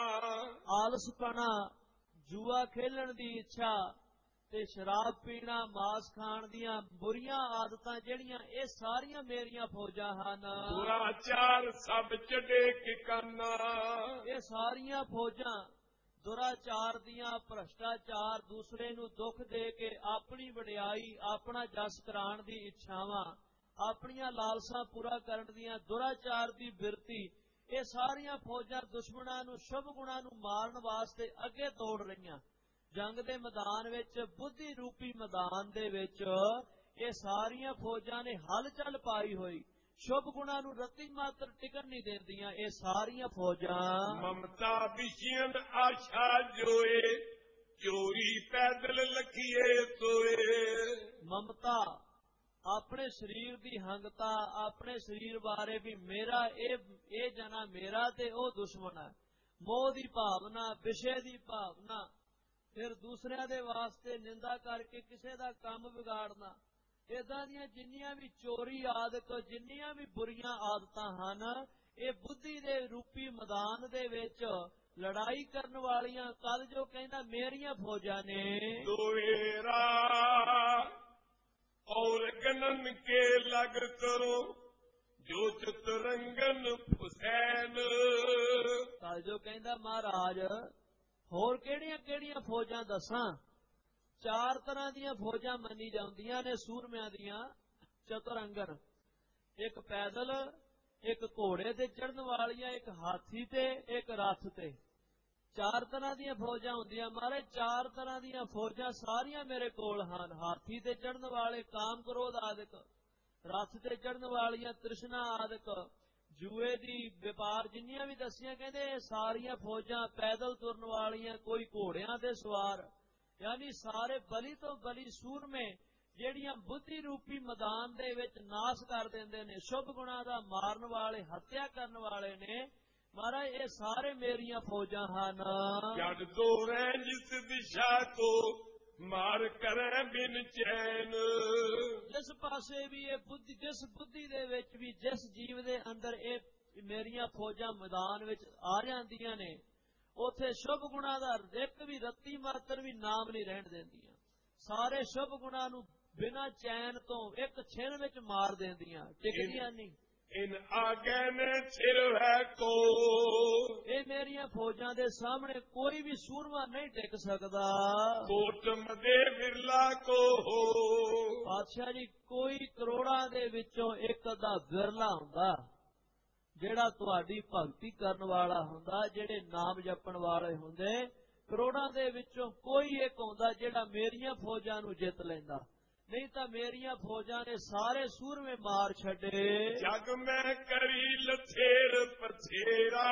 ਆਲਸਪਣਾ, ਜੂਆ ਖੇਲਣ ਦੀ ਇੱਛਾ, ਤੇ ਸ਼ਰਾਬ ਪੀਣਾ, ਮਾਸ ਖਾਣ ਦੀਆਂ ਬੁਰੀਆਂ ਆਦਤਾਂ ਜਿਹੜੀਆਂ, ਇਹ ਸਾਰੀਆਂ ਮੇਰੀਆਂ ਫੌਜਾਂ ਹਨ। ਦੁਰਾਚਾਰ ਸਭ ਚੜੇ ਕਿਕਾਨਾ। ਇਹ ਸਾਰੀਆਂ ਫੌਜਾਂ ਦੁਰਾਚਾਰ ਦੀਆਂ, ਭ੍ਰਸ਼ਟਾਚਾਰ, ਦੂਸਰੇ ਨੂੰ ਦੁੱਖ ਦੇ ਕੇ ਆਪਣੀ ਵਡਿਆਈ, ਆਪਣਾ ਜਸ ਕਰਾਉਣ ਦੀ ਇੱਛਾਵਾਂ, ਆਪਣੀਆਂ ਲਾਲਸਾਂ ਪੂਰਾ ਕਰਨ ਦੀਆਂ, ਦੁਰਾਚਾਰ ਦੀ ਬਿਰਤੀ, ਇਹ ਸਾਰੀਆਂ ਫੌਜਾਂ ਦੁਸ਼ਮਣਾਂ ਨੂੰ, ਸ਼ੁਭ ਗੁਣਾਂ ਨੂੰ ਮਾਰਨ ਵਾਸਤੇ ਅੱਗੇ ਤੋੜ ਰਹੀਆਂ। ਜੰਗ ਦੇ ਮੈਦਾਨ ਵਿੱਚ, ਬੁੱਧੀ ਰੂਪੀ ਮੈਦਾਨ ਦੇ ਵਿੱਚ ਇਹ ਸਾਰੀਆਂ ਫੌਜਾਂ ਨੇ ਹਲਚਲ ਪਾਈ ਹੋਈ, ਸ਼ੁਭ ਗੁਣਾਂ ਨੂੰ ਰੱਤੀ ਮਾਤਰ ਟਿਕਣ ਨਹੀਂ ਦਿੰਦੀਆਂ ਇਹ ਸਾਰੀਆਂ ਫੌਜਾਂ। ਮਮਤਾ ਵਿਸ਼ਿਅਨ ਆਸ਼ਾ ਜੋਏ, ਚੋਰੀ ਪੈਦਲ ਲਖੀਏ ਸੋਏ। ਮਮਤਾ, ਆਪਣੇ ਸਰੀਰ ਦੀ ਹੰਗਤਾ, ਆਪਣੇ ਸਰੀਰ ਬਾਰੇ ਵੀ ਮੇਰਾ ਇਹ ਜਨਾ ਮੇਰਾ ਤੇ ਉਹ ਦੁਸ਼ਮਣ ਹੈ, ਮੋਹ ਦੀ ਭਾਵਨਾ, ਵਿਸ਼ੇ ਦੀ ਭਾਵਨਾ, ਫਿਰ ਦੂਸਰਿਆਂ ਦੇ ਵਾਸਤੇ ਨਿੰਦਾ ਕਰਕੇ ਕਿਸੇ ਦਾ ਕੰਮ ਵਿਗਾੜਨਾ, ਏਦਾਂ ਦੀਆਂ ਜਿੰਨੀਆਂ ਵੀ ਚੋਰੀ ਆਦਤ, ਜਿੰਨੀਆਂ ਵੀ ਬੁਰੀਆਂ ਆਦਤਾਂ ਹਨ, ਇਹ ਬੁੱਧੀ ਦੇ ਰੂਪੀ ਮੈਦਾਨ ਦੇ ਵਿੱਚ ਲੜਾਈ ਕਰਨ ਵਾਲੀਆਂ ਕਲਯੁਗ ਕਹਿੰਦਾ ਮੇਰੀਆਂ ਫੌਜਾਂ ਨੇ। ਦੋਵੇਰਾ ਔਰ ਗਨਨ ਕੇ ਲਗ ਕਰੋ, ਜੋ ਚਤੁਰੰਗਨ ਹੁਸੈਨ। ਕਲਯੁਗ ਕਹਿੰਦਾ ਮਹਾਰਾਜ ਹੋਰ ਕਿਹੜੀਆਂ ਕਿਹੜੀਆਂ ਫੌਜਾਂ ਦੱਸਾਂ। ਚਾਰ ਤਰ੍ਹਾਂ ਦੀਆਂ ਫੌਜਾਂ ਮੰਨੀ ਜਾਂਦੀਆਂ ਨੇ ਸੂਰਮਿਆਂ ਦੀਆਂ, ਚਤੁਰੰਗਨ, ਇੱਕ ਪੈਦਲ, ਇੱਕ ਘੋੜੇ ਤੇ ਚੜ੍ਹਨ ਵਾਲੀਆਂ, ਇੱਕ ਹਾਥੀ ਤੇ, ਇੱਕ ਰੱਥ ਤੇ। ਚਾਰ ਤਰ੍ਹਾਂ ਦੀਆਂ ਫੌਜਾਂ ਹੁੰਦੀਆਂ ਮਹਾਰਾਜ। ਚਾਰ ਤਰ੍ਹਾਂ ਦੀਆਂ ਫੌਜਾਂ ਸਾਰੀਆਂ ਮੇਰੇ ਕੋਲ ਹਨ। ਹਾਥੀ ਤੇ ਚੜ੍ਹਨ ਵਾਲੇ ਕਾਮ ਕ੍ਰੋਧ ਆਦਿਕ, ਰੱਥ ਤੇ ਚੜ੍ਹਨ ਵਾਲੀਆਂ ਤ੍ਰਿਸ਼ਨਾ ਆਦਿਕ, ਜੂਏ ਦੀ ਵਪਾਰ, ਜਿੰਨੀਆਂ ਵੀ ਦੱਸੀਆਂ ਕਹਿੰਦੇ ਇਹ ਸਾਰੀਆਂ ਫੌਜਾਂ, ਪੈਦਲ ਤੁਰਨ ਵਾਲੀਆਂ, ਕੋਈ ਘੋੜਿਆਂ ਤੇ ਸਵਾਰ, ਯਾਨੀ ਸਾਰੇ ਬਲੀ ਤੋਂ ਬਲੀ ਸੂਰਮੇ ਜਿਹੜੀਆਂ ਬੁੱਧੀ ਰੂਪੀ ਮੈਦਾਨ ਦੇ ਵਿੱਚ ਨਾਸ਼ ਕਰ ਦਿੰਦੇ ਨੇ, ਸ਼ੁਭ ਗੁਣਾਂ ਦਾ ਮਾਰਨ ਵਾਲੇ, ਹੱਤਿਆ ਕਰਨ ਵਾਲੇ ਨੇ। ਮਹਾਰਾਜ ਇਹ ਸਾਰੇ ਮੇਰੀਆਂ ਫੌਜਾਂ ਹਨ। ਜਦ ਦੌੜੈ ਜਿਸ ਦਿਸ਼ਾ ਕੋ ਮਾਰ ਕਰੈ ਬਿਨ ਚੈਨ। ਜਿਸ ਪਾਸੇ ਵੀ ਇਹ ਬੁੱਧੀ, ਜਿਸ ਬੁੱਧੀ ਦੇ ਵਿੱਚ ਵੀ, ਜਿਸ ਜੀਵ ਦੇ ਅੰਦਰ ਇਹ ਮੇਰੀਆਂ ਫੌਜਾਂ ਮੈਦਾਨ ਵਿੱਚ ਆ ਜਾਂਦੀਆਂ ਨੇ, ਉੱਥੇ ਸ਼ੁਭ ਗੁਣਾਂ ਦਾ ਇੱਕ ਵੀ ਰੱਤੀ ਮਾਤਰ ਵੀ ਨਾਮ ਨਹੀਂ ਰਹਿਣ ਦਿੰਦੀਆਂ। ਸਾਰੇ ਸ਼ੁਭ ਗੁਣਾਂ ਨੂੰ ਬਿਨਾਂ ਚੈਨ ਤੋਂ ਇੱਕ ਛਿਣ ਵਿੱਚ ਮਾਰ ਦਿੰਦੀਆਂ, ਟਿਕਦੀਆਂ ਨਹੀਂ। ਇਨ ਆਗੇ ਨੇ ਸਿਰ ਹੈ ਕੋ। ਇਹ ਮੇਰੀਆਂ ਫੌਜਾਂ ਦੇ ਸਾਹਮਣੇ ਕੋਈ ਵੀ ਸੂਰਮਾ ਨਹੀਂ ਟਿਕ ਸਕਦਾ। ਕੋਟ ਮਦੇ ਵਿਰਲਾ ਕੋ। ਪਾਤਸ਼ਾਹ ਜੀ, ਕੋਈ ਕਰੋੜਾਂ ਦੇ ਵਿੱਚੋਂ ਇੱਕ ਅੱਧਾ ਵਿਰਲਾ ਹੁੰਦਾ ਜਿਹੜਾ ਤੁਹਾਡੀ ਭਗਤੀ ਕਰਨ ਵਾਲਾ ਹੁੰਦਾ, ਜਿਹੜੇ ਨਾਮ ਜਪਣ ਵਾਲੇ ਹੁੰਦੇ। ਕਰੋੜਾਂ ਦੇ ਵਿੱਚੋਂ ਕੋਈ ਇੱਕ ਹੁੰਦਾ ਜਿਹੜਾ ਮੇਰੀਆਂ ਫੌਜਾਂ ਨੂੰ ਜਿੱਤ ਲੈਂਦਾ, ਨਹੀਂ ਤਾਂ ਮੇਰੀਆਂ ਫੌਜਾਂ ਨੇ ਸਾਰੇ ਸੂਰਮੇ ਮਾਰ ਛੱਡੇ। ਜਗ ਮੈਂ ਕਰੀ ਲਥੇਰ ਪਥੇਰਾ,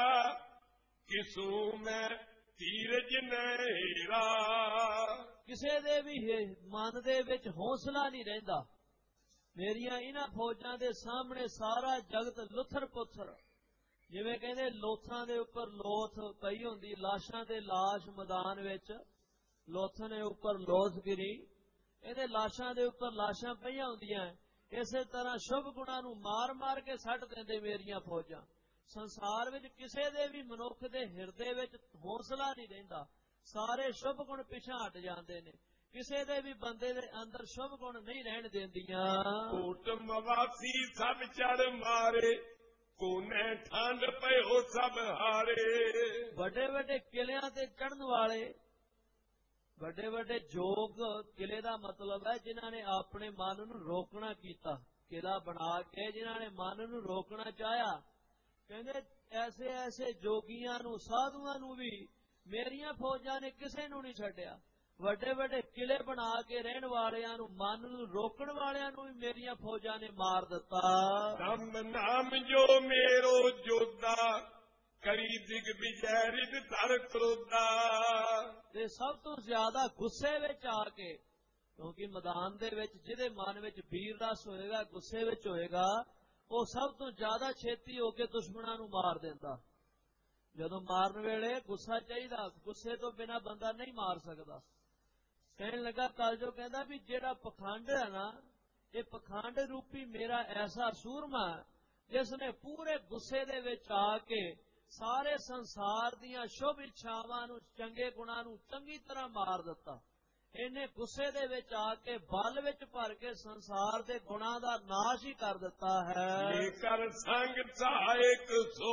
ਕਿਸੂ ਮੈਂ ਧੀਰਜ ਨਹਿਰਾ। ਕਿਸੇ ਦੇ ਵੀ ਮਨ ਦੇ ਵਿੱਚ ਹੌਸਲਾ ਨਹੀਂ ਰਹਿੰਦਾ। ਮੇਰੀਆਂ ਇਹਨਾਂ ਫੌਜਾਂ ਦੇ ਸਾਹਮਣੇ ਸਾਰਾ ਜਗਤ ਲੁੱਥਰ ਪੁੱਥਰ। ਜਿਵੇਂ ਕਹਿੰਦੇ ਲੋਥਾਂ ਦੇ ਉੱਪਰ ਲੋਥ ਪਈ ਹੁੰਦੀ, ਲਾਸ਼ਾਂ ਤੇ ਲਾਸ਼ ਮੈਦਾਨ ਵਿੱਚ, ਲੋਥਾਂ ਦੇ ਉੱਪਰ ਲੋਥ ਗਿਰੀ, ਇਹਦੇ ਲਾਸ਼ਾਂ ਦੇ ਉੱਪਰ ਲਾਸ਼ਾਂ ਪਈਆਂ ਹੁੰਦੀਆਂ। ਇਸੇ ਤਰ੍ਹਾਂ ਸ਼ੁਭ ਗੁਣਾਂ ਨੂੰ ਮਾਰ ਮਾਰ ਕੇ ਸੱਟ ਦਿੰਦੇ ਮੇਰੀਆਂ ਫੌਜਾਂ। ਸੰਸਾਰ ਵਿੱਚ ਕਿਸੇ ਦੇ ਵੀ ਮਨੁੱਖ ਦੇ ਹਿਰਦੇ ਵਿੱਚ ਹੌਸਲਾ ਨਹੀਂ ਰਹਿੰਦਾ, ਸਾਰੇ ਸ਼ੁਭ ਗੁਣ ਪਿਛਾਂਹ ਹਟ ਜਾਂਦੇ ਨੇ। ਕਿਸੇ ਦੇ ਵੀ ਬੰਦੇ ਦੇ ਅੰਦਰ ਸ਼ੁਭ ਗੁਣ ਨਹੀਂ ਰਹਿਣ ਦਿੰਦੀਆਂ। ਕੋਟ ਮਵਾਸੀ ਸਭ ਚੜ ਮਾਰੇ, ਕੋਨੇ ਠੰਡ ਪਇਓ ਸਭ ਹਾਰੇ। ਵੱਡੇ ਵੱਡੇ ਕਿਲਿਆਂ ਤੇ ਚੜ੍ਹਨ ਵਾਲੇ, ਵੱਡੇ ਵੱਡੇ ਜੋਗ, ਕਿਲੇ ਦਾ ਮਤਲਬ ਹੈ ਜਿਨ੍ਹਾਂ ਨੇ ਆਪਣੇ ਮਨ ਨੂੰ ਰੋਕਣਾ ਕੀਤਾ, ਕਿਲਾ ਬਣਾ ਕੇ ਜਿਨ੍ਹਾਂ ਨੇ ਮਨ ਨੂੰ ਰੋਕਣਾ ਚਾਹਿਆ। ਕਹਿੰਦੇ ਐਸੇ ਐਸੇ ਜੋਗੀਆਂ ਨੂੰ, ਸਾਧੂਆਂ ਨੂੰ ਵੀ ਮੇਰੀਆਂ ਫੌਜਾਂ ਨੇ ਕਿਸੇ ਨੂੰ ਨਹੀਂ ਛੱਡਿਆ। ਵੱਡੇ ਵੱਡੇ ਕਿਲੇ ਬਣਾ ਕੇ ਰਹਿਣ ਵਾਲਿਆਂ ਨੂੰ, ਮਨ ਨੂੰ ਰੋਕਣ ਵਾਲਿਆਂ ਨੂੰ ਵੀ ਮੇਰੀਆਂ ਫੌਜਾਂ ਨੇ ਮਾਰ ਦਿੱਤਾ। ਨਾਮ ਨਾਮ ਜੋ ਮੇਰੋ ਜੋਦਾ, ਕਰੀ ਦਿਗ ਵਿਜੈ ਰਿਦ ਧਰ ਕਰੋਦਾ। ਤੇ ਸਭ ਤੋਂ ਜ਼ਿਆਦਾ ਗੁੱਸੇ ਵਿੱਚ ਆ ਕੇ, ਕਿਉਂਕਿ ਮੈਦਾਨ ਦੇ ਵਿੱਚ ਜਿਹਦੇ ਮਨ ਵਿੱਚ ਵੀਰ ਰਸ ਹੋਏਗਾ, ਗੁੱਸੇ ਵਿੱਚ ਹੋਏਗਾ, ਉਹ ਸਭ ਤੋਂ ਜ਼ਿਆਦਾ ਛੇਤੀ ਹੋ ਕੇ ਦੁਸ਼ਮਣਾਂ ਨੂੰ ਮਾਰ ਦਿੰਦਾ। ਜਦੋਂ ਮਾਰਨ ਵੇਲੇ ਗੁੱਸਾ ਚਾਹੀਦਾ, ਗੁੱਸੇ ਤੋਂ ਬਿਨਾਂ ਬੰਦਾ ਨਹੀਂ ਮਾਰ ਸਕਦਾ। ਕਹਿਣ ਲੱਗਾ ਕਲਯੁਗ ਕਹਿੰਦਾ ਵੀ ਜਿਹੜਾ ਪਖੰਡ ਹੈ ਨਾ, ਇਹ ਪਖੰਡ ਰੂਪੀ ਮੇਰਾ ਐਸਾ ਸੂਰਮਾ ਜਿਸ ਨੇ ਪੂਰੇ ਗੁੱਸੇ ਦੇ ਵਿੱਚ ਆ ਕੇ ਸਾਰੇ ਸੰਸਾਰ ਦੀਆਂ ਸ਼ੁਭ ਇੱਛਾਵਾਂ ਨੂੰ, ਚੰਗੇ ਗੁਣਾਂ ਨੂੰ ਚੰਗੀ ਤਰ੍ਹਾਂ ਮਾਰ ਦਿੱਤਾ। ਇਹਨੇ ਗੁੱਸੇ ਦੇ ਵਿੱਚ ਆ ਕੇ ਬਲ ਵਿੱਚ ਭਰ ਕੇ ਸੰਸਾਰ ਦੇ ਗੁਣਾਂ ਦਾ ਨਾਸ਼ ਹੀ ਕਰ ਦਿੱਤਾ ਹੈ। ਇਹ ਕਰ ਸੰਗ ਸਹਾਇਕ ਸੋ,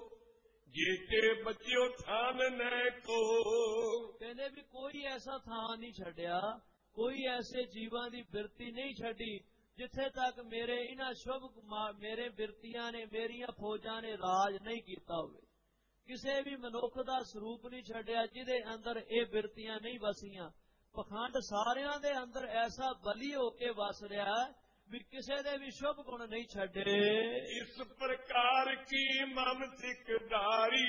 ਜੀਤੇ ਬੱਚਿਓ ਥਾਨ ਨੈ ਕੋ। ਕਹਿੰਦੇ ਵੀ ਕੋਈ ਐਸਾ ਥਾਂ ਨਹੀਂ ਛੱਡਿਆ, ਕੋਈ ਐਸੇ ਜੀਵਾਂ ਦੀ ਬਿਰਤੀ ਨਹੀਂ ਛੱਡੀ ਜਿੱਥੇ ਤੱਕ ਮੇਰੇ ਇਹਨਾਂ ਸ਼ੁਭ ਮੇਰੇ ਬਿਰਤੀਆਂ ਨੇ, ਮੇਰੀਆਂ ਫੌਜਾਂ ਨੇ ਰਾਜ ਨਹੀਂ ਕੀਤਾ ਹੋਵੇ। ਕਿਸੇ ਵੀ ਮਨੁੱਖ ਦਾ ਸਰੂਪ ਨਹੀਂ ਛੱਡਿਆ ਜਿਹਦੇ ਅੰਦਰ ਇਹ ਬਿਰਤੀਆਂ ਨਹੀਂ ਵਸੀਆਂ। ਪਖੰਡ ਸਾਰਿਆਂ ਦੇ ਅੰਦਰ ਐਸਾ ਬਲੀ ਹੋ ਕੇ ਵਸ ਰਿਹਾ ਵੀ ਕਿਸੇ ਦੇ ਵੀ ਸ਼ੁਭ ਗੁਣ ਨਹੀਂ ਛੱਡੇ। ਇਸ ਪ੍ਰਕਾਰ ਕੀ ਮਨ ਸਿਕਦਾਰੀ,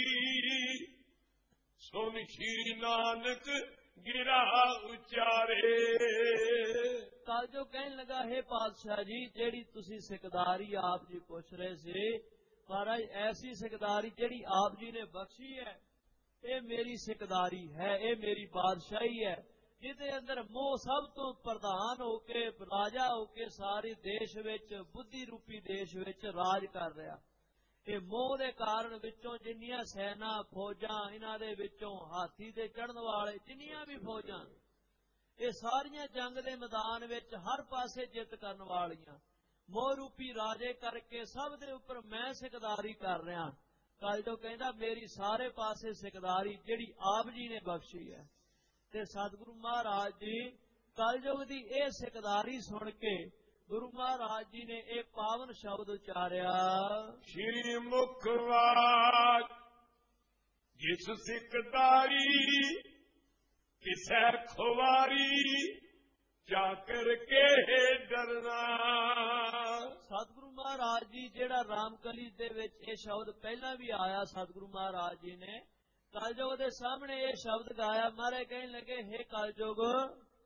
ਸੁਨ ਸ਼੍ਰੀ ਨਾਨਕ ਗਿਰਾ ਉਚਾਰੇ। ਕਲਯੁਗ ਕਹਿਣ ਲੱਗਾ, ਹੈ ਪਾਤਸ਼ਾਹ ਜੀ, ਜਿਹੜੀ ਤੁਸੀਂ ਸਿਕਦਾਰੀ ਆਪ ਜੀ ਪੁੱਛ ਰਹੇ ਸੀ, ਮਹਾਰਾਜ ਐਸੀ ਸਿਕਦਾਰੀ ਜਿਹੜੀ ਆਪ ਜੀ ਨੇ ਬਖਸ਼ੀ ਹੈ, ਇਹ ਮੇਰੀ ਸਿਕਦਾਰੀ ਹੈ, ਇਹ ਮੇਰੀ ਬਾਦਸ਼ਾਹੀ ਹੈ, ਜਿਹਦੇ ਅੰਦਰ ਮੋਹ ਸਭ ਤੋਂ ਪ੍ਰਧਾਨ ਹੋ ਕੇ, ਰਾਜਾ ਹੋ ਕੇ ਸਾਰੇ ਦੇਸ਼ ਵਿੱਚ, ਬੁੱਧੀ ਰੂਪੀ ਦੇਸ਼ ਵਿੱਚ ਰਾਜ ਕਰ ਰਿਹਾ। ਇਹ ਮੋਹ ਦੇ ਕਾਰਨ ਵਿੱਚੋਂ ਜਿੰਨੀਆਂ ਸੈਨਾ ਫੌਜਾਂ, ਇਹਨਾਂ ਦੇ ਵਿੱਚੋਂ ਹਾਥੀ ਤੇ ਚੜ੍ਹਨ ਵਾਲੇ ਜਿੰਨੀਆਂ ਵੀ ਫੌਜਾਂ, ਇਹ ਸਾਰੀਆਂ ਜੰਗ ਦੇ ਮੈਦਾਨ ਵਿੱਚ ਹਰ ਪਾਸੇ ਜਿੱਤ ਕਰਨ ਵਾਲੀਆਂ, ਮੋਹ ਰੂਪੀ ਰਾਜੇ ਕਰਕੇ ਸਭ ਦੇ ਉੱਪਰ ਮੈਂ ਸਿਕਦਾਰੀ ਕਰ ਰਿਹਾ। ਕਲਯੁਗ ਕਹਿੰਦਾ ਮੇਰੀ ਸਾਰੇ ਪਾਸੇ ਸਿਕਦਾਰੀ ਜਿਹੜੀ ਆਪ ਜੀ ਨੇ ਬਖਸ਼ੀ ਹੈ। ਤੇ ਸਤਿਗੁਰੂ ਮਹਾਰਾਜ ਜੀ ਕਲਯੁਗ ਦੀ ਇਹ ਸਿਕਦਾਰੀ ਸੁਣ ਕੇ ਗੁਰੂ ਮਹਾਰਾਜ ਜੀ ਨੇ ਇਹ ਪਾਵਨ ਸ਼ਬਦ ਉਚਾਰਿਆ, ਸ਼੍ਰੀ ਮੁਖਵਾਜ ਜਿਸ ਸਿਕਦਾਰੀ ਕਿਸੈ ਖੁਵਾਰੀ, ਚਾਕਰ ਕੇ ਡਰਨਾ। ਸਤਿਗੁਰੂ ਮਹਾਰਾਜ ਜੀ ਜਿਹੜਾ ਰਾਮਕਲੀ ਦੇ ਵਿੱਚ ਇਹ ਸ਼ਬਦ ਪਹਿਲਾਂ ਵੀ ਆਇਆ, ਸਤਿਗੁਰੂ ਮਹਾਰਾਜ ਜੀ ਨੇ ਕਲਯੁਗ ਦੇ ਸਾਹਮਣੇ ਇਹ ਸ਼ਬਦ ਗਾਇਆ। ਮਹਾਰਾਜ ਕਹਿਣ ਲੱਗੇ, ਹੇ ਕਲਯੁਗ,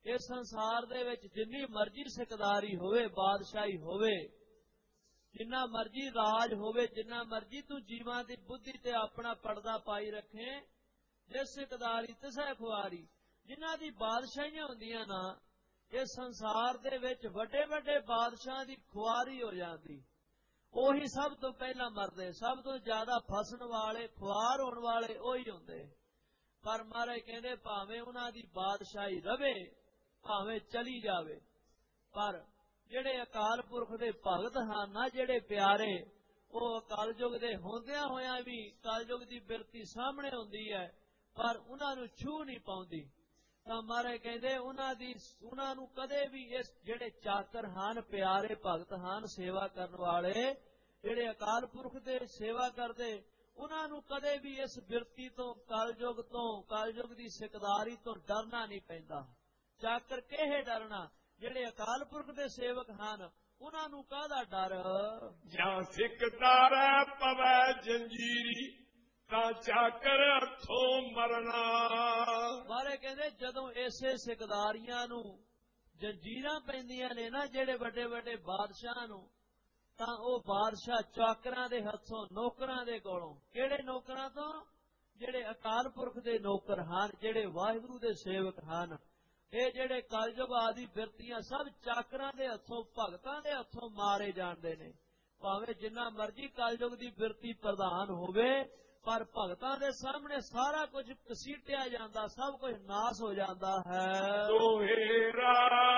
ਇਸ ਸੰਸਾਰ ਦੇ ਵਿੱਚ ਜਿੰਨੀ ਮਰਜ਼ੀ ਸਿਕਦਾਰੀ ਹੋਵੇ, ਬਾਦਸ਼ਾਹੀ ਹੋਵੇ, ਜਿੰਨਾ ਮਰਜ਼ੀ ਰਾਜ ਹੋਵੇ, ਜਿੰਨਾ ਮਰਜ਼ੀ ਤੂੰ ਜੀਵਾਂ ਦੀ ਬੁੱਧੀ ਤੇ ਆਪਣਾ ਪਰਦਾ ਪਾਈ ਰੱਖੇ, ਜਿਸ ਸਿਕਦਾਰੀ ਤਿਸੈ ਖੁਆਰੀ, ਜਿਨ੍ਹਾਂ ਦੀ ਬਾਦਸ਼ਾਹੀਆਂ ਹੁੰਦੀਆਂ ਨਾ, ਇਸ ਸੰਸਾਰ ਦੇ ਵਿੱਚ ਵੱਡੇ ਵੱਡੇ ਬਾਦਸ਼ਾਹਾਂ ਦੀ ਖੁਆਰੀ ਹੋ ਜਾਂਦੀ। ਉਹੀ ਸਭ ਤੋਂ ਪਹਿਲਾਂ ਮਰਦੇ, ਸਭ ਤੋਂ ਜ਼ਿਆਦਾ ਫਸਣ ਵਾਲੇ, ਖੁਆਰ ਹੋਣ ਵਾਲੇ ਉਹੀ ਹੁੰਦੇ। ਪਰ ਮਹਾਰਾਜ ਕਹਿੰਦੇ ਭਾਵੇਂ ਉਹਨਾਂ ਦੀ ਬਾਦਸ਼ਾਹੀ ਰਵੇ, ਭਾਵੇਂ ਚਲੀ ਜਾਵੇ, ਪਰ ਜਿਹੜੇ ਅਕਾਲ ਪੁਰਖ ਦੇ ਭਗਤ ਹਨ ਨਾ, ਜਿਹੜੇ ਪਿਆਰੇ, ਉਹ ਕਲਯੁਗ ਦੇ ਹੁੰਦਿਆਂ ਹੋਇਆਂ ਵੀ ਕਲਯੁਗ ਦੀ ਬਿਰਤੀ ਸਾਹਮਣੇ ਹੁੰਦੀ ਹੈ, ਪਰ ਉਹਨਾਂ ਨੂੰ ਛੂਹ ਨਹੀਂ ਪਾਉਂਦੀ। ਤਾਂ ਮਹਾਰਾਜ ਕਹਿੰਦੇ ਉਹਨਾਂ ਨੂੰ ਕਦੇ ਵੀ ਇਸ ਜਿਹੜੇ ਚਾਕਰ ਹਨ, ਪਿਆਰੇ ਭਗਤ ਹਨ, ਸੇਵਾ ਕਰਨ ਵਾਲੇ, ਜਿਹੜੇ ਅਕਾਲ ਪੁਰਖ ਦੇ ਸੇਵਾ ਕਰਦੇ, ਉਹਨਾਂ ਨੂੰ ਕਦੇ ਵੀ ਇਸ ਬਿਰਤੀ ਤੋਂ, ਕਲਯੁਗ ਦੀ ਸਿਕਦਾਰੀ ਤੋਂ ਡਰਨਾ ਨਹੀਂ ਪੈਂਦਾ। ਚਾਕਰ ਕਿਹੇ ਡਰਨਾ, ਜਿਹੜੇ ਅਕਾਲ ਪੁਰਖ ਦੇ ਸੇਵਕ ਹਨ, ਉਹਨਾਂ ਨੂੰ ਕਾਹਦਾ ਡਰ। ਜਾਂ ਸਿਕਦਾਰ ਪਵੈ ਜੰਜੀਰੀ, ਤਾਂ ਚਾਕਰ ਹੱਥੋਂ ਮਰਨਾ। ਬਾਰੇ ਕਹਿੰਦੇ ਜਦੋਂ ਇਸੇ ਸਿਕਦਾਰੀਆਂ ਨੂੰ ਜੰਜੀਰਾਂ ਪੈਂਦੀਆਂ ਨੇ ਨਾ, ਜਿਹੜੇ ਵੱਡੇ ਵੱਡੇ ਬਾਦਸ਼ਾਹਾਂ ਨੂੰ, ਤਾਂ ਉਹ ਬਾਦਸ਼ਾਹ ਚਾਕਰਾਂ ਦੇ ਹੱਥੋਂ, ਨੌਕਰਾਂ ਦੇ ਕੋਲੋਂ। ਕਿਹੜੇ ਨੌਕਰਾਂ ਤੋਂ? ਜਿਹੜੇ ਅਕਾਲ ਪੁਰਖ ਦੇ ਨੌਕਰ ਹਨ, ਜਿਹੜੇ ਵਾਹਿਗੁਰੂ ਦੇ ਸੇਵਕ ਹਨ। ਇਹ ਜਿਹੜੇ ਕਲਯੁਗ ਆਦਿ ਬਿਰਤੀਆਂ ਸਭ ਚਾਕਰਾਂ ਦੇ ਹੱਥੋਂ, ਭਗਤਾਂ ਦੇ ਹੱਥੋਂ ਮਾਰੇ ਜਾਂਦੇ ਨੇ। ਭਾਵੇਂ ਜਿੰਨਾ ਮਰਜ਼ੀ ਕਲਯੁਗ ਦੀ ਬਿਰਤੀ ਪ੍ਰਧਾਨ ਹੋਵੇ, ਪਰ ਭਗਤਾਂ ਦੇ ਸਾਹਮਣੇ ਸਾਰਾ ਕੁਝ ਘਸੀਟਿਆ ਜਾਂਦਾ, ਸਭ ਕੁਝ ਨਾਸ ਹੋ ਜਾਂਦਾ ਹੈ। ਦੋਹੇਰਾ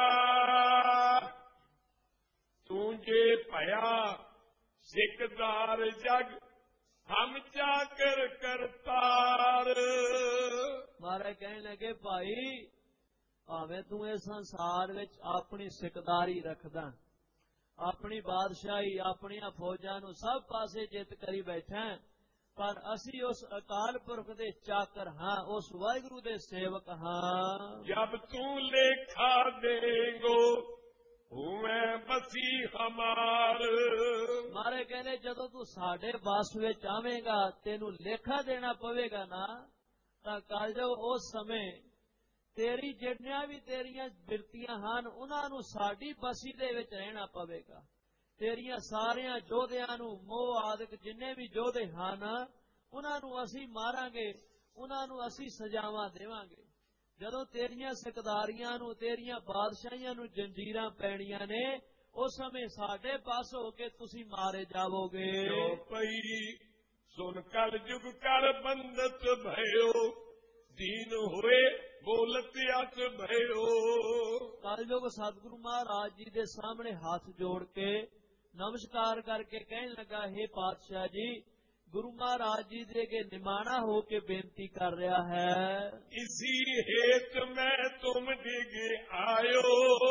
ਤੂੰ ਜੇ ਭਇਆ ਸਿਕਦਾਰ ਜਗ, ਹਮ ਚਾਕਰ ਕਰਤਾਰ। ਮਹਾਰਾਜ ਕਹਿਣ ਲੱਗੇ ਭਾਈ, ਭਾਵੇਂ ਤੂੰ ਇਸ ਸੰਸਾਰ ਵਿੱਚ ਆਪਣੀ ਸਿਕਦਾਰੀ ਰੱਖਦਾ, ਆਪਣੀ ਬਾਦਸ਼ਾਹੀ, ਆਪਣੀਆਂ ਫੌਜਾਂ ਨੂੰ ਸਭ ਪਾਸੇ ਜਿੱਤ ਕਰੀ ਬੈਠਾ, ਪਰ ਅਸੀਂ ਉਸ ਅਕਾਲ ਪੁਰਖ ਦੇ ਚਾਕਰ ਹਾਂ, ਉਸ ਵਾਹਿਗੁਰੂ ਦੇ ਸੇਵਕ ਹਾਂ। ਜਬ ਤੂੰ ਲੇਖਾ ਦੇਂਗੋ ਮੈਂ ਬਸੀ ਹਮਾਰ। ਮਾਰੇ ਕਹਿੰਦੇ ਜਦੋਂ ਤੂੰ ਸਾਡੇ ਬਸ ਵਿੱਚ ਆਵੇਂਗਾ, ਤੈਨੂੰ ਲੇਖਾ ਦੇਣਾ ਪਵੇਗਾ ਨਾ, ਤਾਂ ਕਲਯੁਗ ਉਸ ਸਮੇਂ ਤੇਰੀ ਜਿਹੜੀਆਂ ਵੀ ਤੇਰੀਆਂ ਬਿਰਤੀਆਂ ਹਨ, ਉਹਨਾਂ ਨੂੰ ਸਾਡੀ ਬਸੀ ਦੇ ਵਿੱਚ ਰਹਿਣਾ ਪਵੇਗਾ। ਤੇਰੀਆਂ ਸਾਰਿਆਂ ਯੋਧਿਆਂ ਨੂੰ, ਮੋਹ ਆਦਿਕ ਜਿੰਨੇ ਵੀ ਯੋਧੇ ਹਨ, ਉਹਨਾਂ ਨੂੰ ਅਸੀਂ ਮਾਰਾਂਗੇ, ਉਹਨਾਂ ਨੂੰ ਅਸੀਂ ਸਜ਼ਾਵਾਂ ਦੇਵਾਂਗੇ। ਜਦੋਂ ਤੇਰੀਆਂ ਸਿਕਦਾਰੀਆਂ ਨੂੰ, ਤੇਰੀਆਂ ਬਾਦਸ਼ਾਹੀਆਂ ਨੂੰ ਜੰਜੀਰਾਂ ਪੈਣੀਆਂ ਨੇ, ਉਸ ਸਮੇਂ ਸਾਡੇ ਪਾਸ ਹੋ ਕੇ ਤੁਸੀਂ ਮਾਰੇ ਜਾਵੋਗੇ। ਜੋ ਪਈ ਸੁਨ ਕਲਯੁਗ ਕਰ ਬੰਦਤ ਭਇਓ, ਦੀਨ ਹੋਏ ਬੋਲਤ ਅਸ ਭਇਓ। ਕਲਯੁਗ ਸਤਿਗੁਰੂ ਮਹਾਰਾਜ ਜੀ ਦੇ ਸਾਹਮਣੇ ਹੱਥ ਜੋੜ ਕੇ ਨਮਸਕਾਰ ਕਰਕੇ ਕਹਿਣ ਲੱਗਾ, हे ਪਾਤਸ਼ਾਹ ਜੀ, ਗੁਰੂ ਮਹਾਰਾਜ ਜੀ ਦੇ ਅੱਗੇ ਨਿਮਾਣਾ ਹੋ ਕੇ ਬੇਨਤੀ ਕਰ ਰਿਹਾ ਹੈ। ਇਸੀ ਹੇਤ ਮੈਂ ਤੁਮ ਡਿਗੇ ਆਇਓ,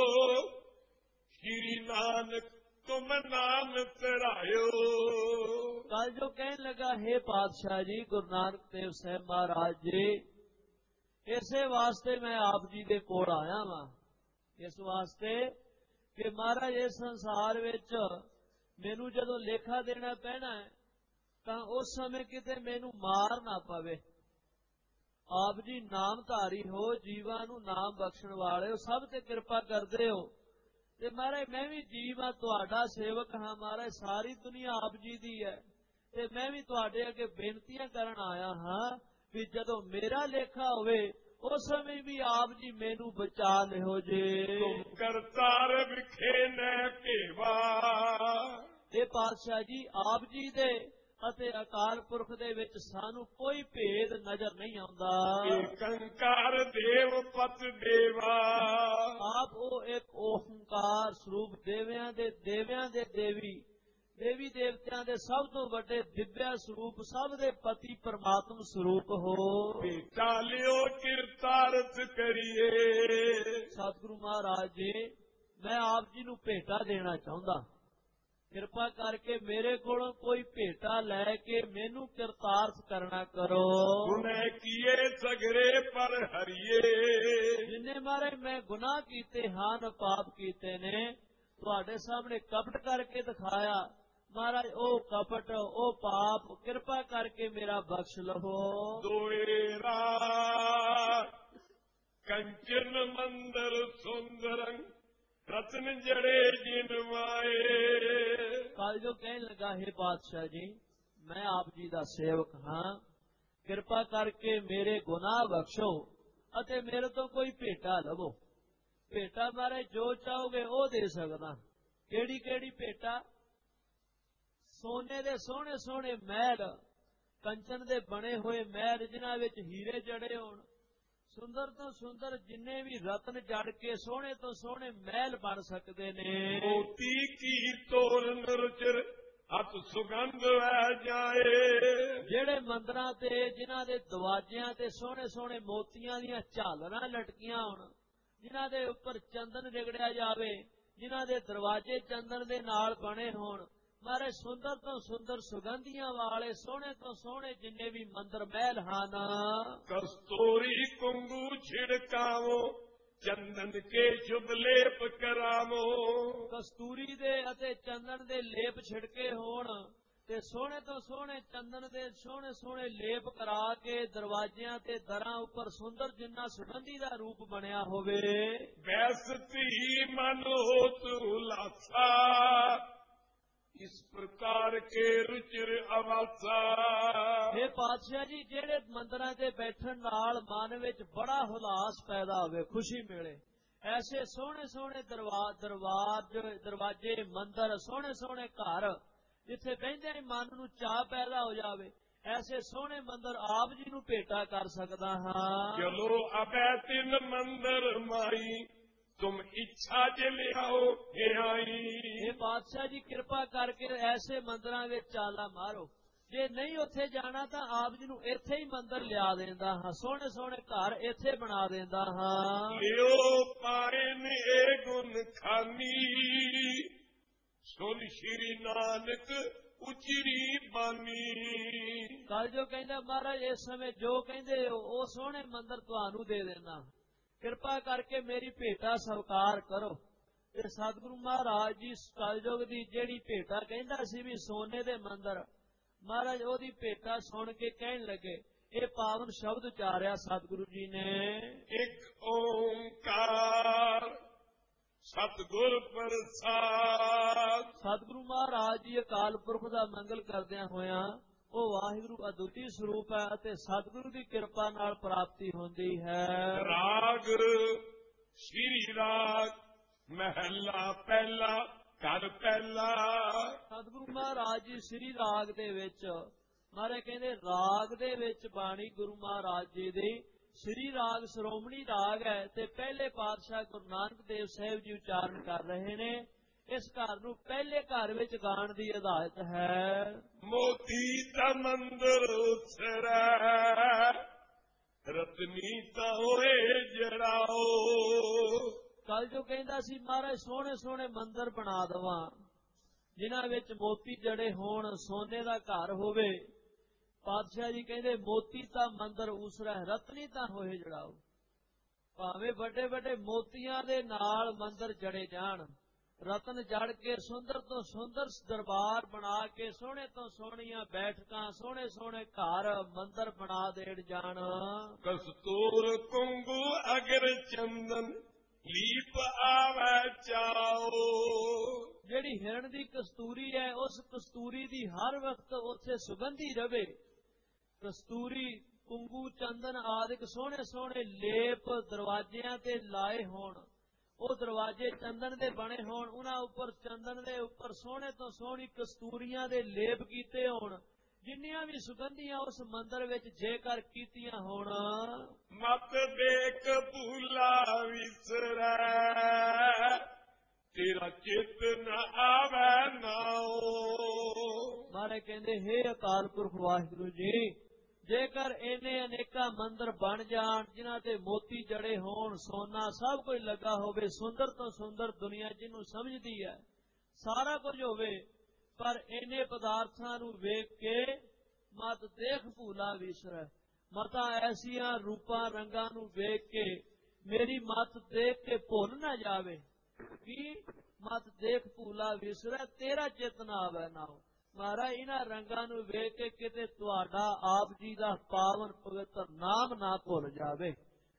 ਸ਼੍ਰੀ ਨਾਨਕ ਤੁਮ ਨਾਮ ਧਰਾਇਓ। ਕੱਲ ਜੋ ਕਹਿਣ ਲੱਗਾ, हे ਪਾਤਸ਼ਾਹ ਜੀ, ਗੁਰੂ ਨਾਨਕ ਦੇਵ ਸਾਹਿਬ ਮਹਾਰਾਜ ਜੀ, ਇਸੇ ਵਾਸਤੇ ਮੈਂ ਆਪ ਜੀ ਦੇ ਕੋਲ ਆਇਆ ਵਾਂ, ਇਸ ਵਾਸਤੇ ਕਿ ਮਹਾਰਾਜ ਇਸ ਸੰਸਾਰ ਵਿੱਚ ਮੈਨੂੰ ਜਦੋਂ ਲੇਖਾ ਦੇਣਾ ਪੈਣਾ ਹੈ, ਤਾਂ ਉਸ ਸਮੇਂ ਕਿਤੇ ਮੈਨੂੰ ਮਾਰ ਨਾ ਪਵੇ। ਆਪ ਜੀ ਨਾਮਧਾਰੀ ਹੋ, ਜੀਵਾਂ ਨੂੰ ਨਾਮ ਬਖਸ਼ਣ ਵਾਲੇ ਹੋ, ਸਭ ਤੇ ਕਿਰਪਾ ਕਰਦੇ ਹੋ। ਤੇ ਮਹਾਰਾਜ ਮੈਂ ਵੀ ਜੀਵ ਹਾਂ, ਤੁਹਾਡਾ ਸੇਵਕ ਹਾਂ ਮਹਾਰਾਜ, ਸਾਰੀ ਦੁਨੀਆ ਆਪ ਜੀ ਦੀ ਹੈ। ਤੇ ਮੈਂ ਵੀ ਤੁਹਾਡੇ ਅੱਗੇ ਬੇਨਤੀਆਂ ਕਰਨ ਆਇਆ ਹਾਂ ਵੀ ਜਦੋਂ ਮੇਰਾ ਲੇਖਾ ਹੋਵੇ, ਉਸ ਸਮੇਂ ਵੀ ਆਪ ਜੀ ਮੈਨੂੰ ਬਚਾ ਲਿਓ ਜੇ। ਤੁਮ ਕਰਤਾਰ ਵਿਖੇ ਨੈ ਭੇਵਾ। ਇਹ ਪਾਤਸ਼ਾਹ ਜੀ, ਆਪ ਜੀ ਦੇ ਅਤੇ ਅਕਾਲ ਪੁਰਖ ਦੇ ਵਿੱਚ ਸਾਨੂੰ ਕੋਈ ਭੇਦ ਨਜ਼ਰ ਨਹੀਂ ਆਉਂਦਾ। ਏਕੰਕਾਰ ਦੇਵ ਪਤ ਦੇਵਾ। ਆਪ ਉਹ ਇੱਕ ਓੰਕਾਰ ਸਰੂਪ, ਦੇਵਿਆਂ ਦੇ ਦੇਵੀ, ਦੇਵੀ ਦੇਵਤਿਆਂ ਦੇ ਸਭ ਤੋਂ ਵੱਡੇ ਦਿਵਿਆ ਸਰੂਪ, ਸਭ ਦੇ ਪਤੀ ਪਰਮਾਤਮ ਸਰੂਪ ਹੋ। ਭੇਟਾ ਲਿਓ ਕਿਰਤਾਰਥ ਕਰੀਏ। ਸਤਿਗੁਰੂ ਮਹਾਰਾਜ ਜੀ, ਮੈਂ ਆਪ ਜੀ ਨੂੰ ਭੇਟਾ ਦੇਣਾ ਚਾਹੁੰਦਾ, ਕਿਰਪਾ ਕਰਕੇ ਮੇਰੇ ਕੋਲੋਂ ਕੋਈ ਭੇਟਾ ਲੈ ਕੇ ਮੈਨੂੰ ਕਿਰਤਾਰਥ ਕਰਨਾ ਕਰੋ। ਗੁਨਾਹ ਕੀਏ ਸਗਰੇ ਪਰ ਹਰੀਏ। ਜਿੰਨੇ ਮਾਰੇ ਮੈਂ ਗੁਨਾਹ ਕੀਤੇ ਹਨ, ਪਾਪ ਕੀਤੇ ਨੇ, ਤੁਹਾਡੇ ਸਾਹਮਣੇ ਕਪਟ ਕਰਕੇ ਦਿਖਾਇਆ ਮਹਾਰਾਜ, ਉਹ ਕਪਟ, ਉਹ ਪਾਪ ਕਿਰਪਾ ਕਰਕੇ ਮੇਰਾ ਬਖਸ਼ ਲਵੋ। ਦੋਏਰਾ कंचन मंदिर सुंदरं रत्न जड़े जिनवाए। कालजो कहन लगा, हे पातशाह जी, मैं आप जी दा सेवक हाँ, किरपा करके मेरे गुनाह बख्शो अते मेरे तो कोई भेटा लवो। भेटा मारे जो चाहोगे वो दे सकदा। केड़ी केड़ी भेटा? सोने दे सोहने सोहने महल, कंचन दे बने हुए महल जिन्हां विच हीरे जड़े होण, सुंदर तो सुंदर जिन्ने भी रत्न जड़ के सोहने तो सोहने महल बन सकते ने। मोती की तोरण रुचिर अत सुगंध वह जाए। जेड़े मंदिरां ते जिन्हां दे दरवाजियां ते सोहने सोहने मोतियां दीयां झालरां लटकियां होण, जिन्हां दे उपर चंदन रगड़िया जावे, जिन्हां दे दरवाजे चंदन दे नाल बने होण, मारे सुंदर तो सुंदर सुगंधियां वाले सोहने तो सोहने जिन्ने भी मंदिर महल हान। कस्तूरी कुंगू छिड़कावो चंदन के शुभ लेप करावो। कस्तूरी दे अते चंदन दे लेप छिड़के होण ते सोहने तो सोहने चंदन दे सोहने सोहने लेप करा के दरवाजियां ते दरां उपर सुंदर जिन्ना सुगंधी दा रूप बनया होवे। बैसती मन होत उलासा इस प्रकार के रुचिर अवासा। हे पातशाह जी, जेड़े मंदिरां ते बैठण नाल मन विच बड़ा हुलास पैदा होवे, खुशी मिले, ऐसे सोहने सोहने दरवाजे मंदिर, सोहने सोहने घर जिथे बहिंदे ही मन नूं चाह पैदा हो जावे, ऐसे सोहने मंदिर आप जी नूं भेटा कर सकदा हां। चलो अबै तिन मंदिर माई तुम इच्छा जे लियाओ हे आई। हे पातशाह जी, कृपा करके ऐसे मंदिरां विच चाला मारो, जे नहीं उत्थे जाना तां आप जी नूं इत्थे ही मंदिर लिया देंदा हां, सोहने सोहने घर इत्थे बना देंदा हां। लियो पाए ने ए गुण खानी सुन श्री नानक उचरी बानी। कल जो कहंदा महाराज इस समय जो कहंदे हो ਉਹ सोहने मंदिर ਤੁਹਾਨੂੰ दे देना, कृपा करके मेरी भेटा स्वीकार करो। ते सतगुरु महाराज जी कलयुग दी जेड़ी भेटा कहंदा सी भी सोने दे मंदिर, महाराज ओदी भेटा सुन के कहन लगे, ये पावन शब्द उचारिया सतगुरु जी ने, एक ओंकार सतगुर प्रसाद। सतगुरु महाराज जी अकाल पुरख दा मंगल करदियां होया ਉਹ ਵਾਹਿਗੁਰੂ ਅਦੁੱਤੀ ਸਰੂਪ ਹੈ ਅਤੇ ਸਤਿਗੁਰੂ ਦੀ ਕਿਰਪਾ ਨਾਲ ਪ੍ਰਾਪਤੀ ਹੁੰਦੀ ਹੈ। ਰਾਗ ਸ਼੍ਰੀ ਰਾਗ ਮਹਿਲਾ ਪਹਿਲਾ ਘਰ ਪਹਿਲਾ। ਸਤਿਗੁਰੂ ਮਹਾਰਾਜ ਜੀ ਸ੍ਰੀ ਰਾਗ ਦੇ ਵਿੱਚ ਮਾਰੇ ਕਹਿੰਦੇ ਰਾਗ ਦੇ ਵਿੱਚ ਬਾਣੀ ਗੁਰੂ ਮਹਾਰਾਜ ਜੀ ਦੀ ਸ੍ਰੀ ਰਾਗ ਸ਼੍ਰੋਮਣੀ ਰਾਗ ਹੈ ਤੇ ਪਹਿਲੇ ਪਾਤਸ਼ਾਹ ਗੁਰੂ ਨਾਨਕ ਦੇਵ ਸਾਹਿਬ ਜੀ ਉਚਾਰਨ ਕਰ ਰਹੇ ਨੇ। इस घर नूं पहले घर विच गाण दी हिदायत है। मोती दा मंदिर उसरै रतनी ता होए जड़ाओ। कल जो कहंदा सी महाराज सोहणे सोहणे मंदिर बना दवां जिन्हां विच मोती जड़े होण, सोने दा घर होवे। पातशाह जी कहंदे मोती ता मंदिर उसरै रतनी ता होए जड़ाओ। भावें वड्डे वड्डे मोतियां दे नाल मंदिर जड़े जाण, रतन जड़ के सुंदर तो सुंदर दरबार बना के सोहने तो सोहणियां बैठकां, सोहणे सोहणे घर मंदिर बना देण जाण। कस्तूर कुंगू अगर चंदन लीप आवे चाओ। जेड़ी हिरण दी कस्तूरी है उस कस्तूरी दी हर वक्त उत्थे सुगंधी रवे। कस्तूरी कुंगू चंदन आदि सोहणे सोहणे लेप दरवाजियां ते लाए होण, ਉਹ ਦਰਵਾजे ਚੰਦਨ ਦੇ ਬਣੇ ਹੋਣ, ਉਹਨਾਂ ਉੱਪਰ ਚੰਦਨ ਦੇ ਉੱਪਰ ਸੋਹਣੇ ਤੋਂ ਸੋਹਣੀ ਕਸਤੂਰੀਆਂ ਦੇ ਲੇਪ ਕੀਤੇ ਹੋਣ, ਜਿੰਨੀਆਂ ਵੀ ਸੁਗੰਧੀਆਂ ਉਸ ਮੰਦਰ ਵਿੱਚ ਜੇਕਰ ਕੀਤੀਆਂ ਹੋਣ। ਮਤ ਦੇਖ ਭੂਲਾ ਵਿਸਰੈ ਤੇਰਾ ਚਿਤ ਨ ਆਵੈ ਨਾਉ। ਮਾਰੇ ਕਹਿੰਦੇ ਹੇ ਅਕਾਲ ਪੁਰਖ ਵਾਹਿਗੁਰੂ ਜੀ, जेकर इन्ने अनेका मंदिर बन जान जिन्हां ते मोती जड़े होण, सोना सब कुछ लगा होवे, सुंदर तो सुंदर दुनिया जिन्हों समझदी है सारा कुछ होवे, पर इन्ने पदार्थां नूं वेख के मत देख भूला विसरै। मतां ऐसियां रूपां रंगां नूं वेख के मेरी मत देख के भुल ना जावे कि मत देख भूला विसरै तेरा चित ना आवे नाउ। महाराज इन्हां रंगां नूं वेख के किते तुहाडा आप जी दा पावन पवित्र नाम ना भुल जावे।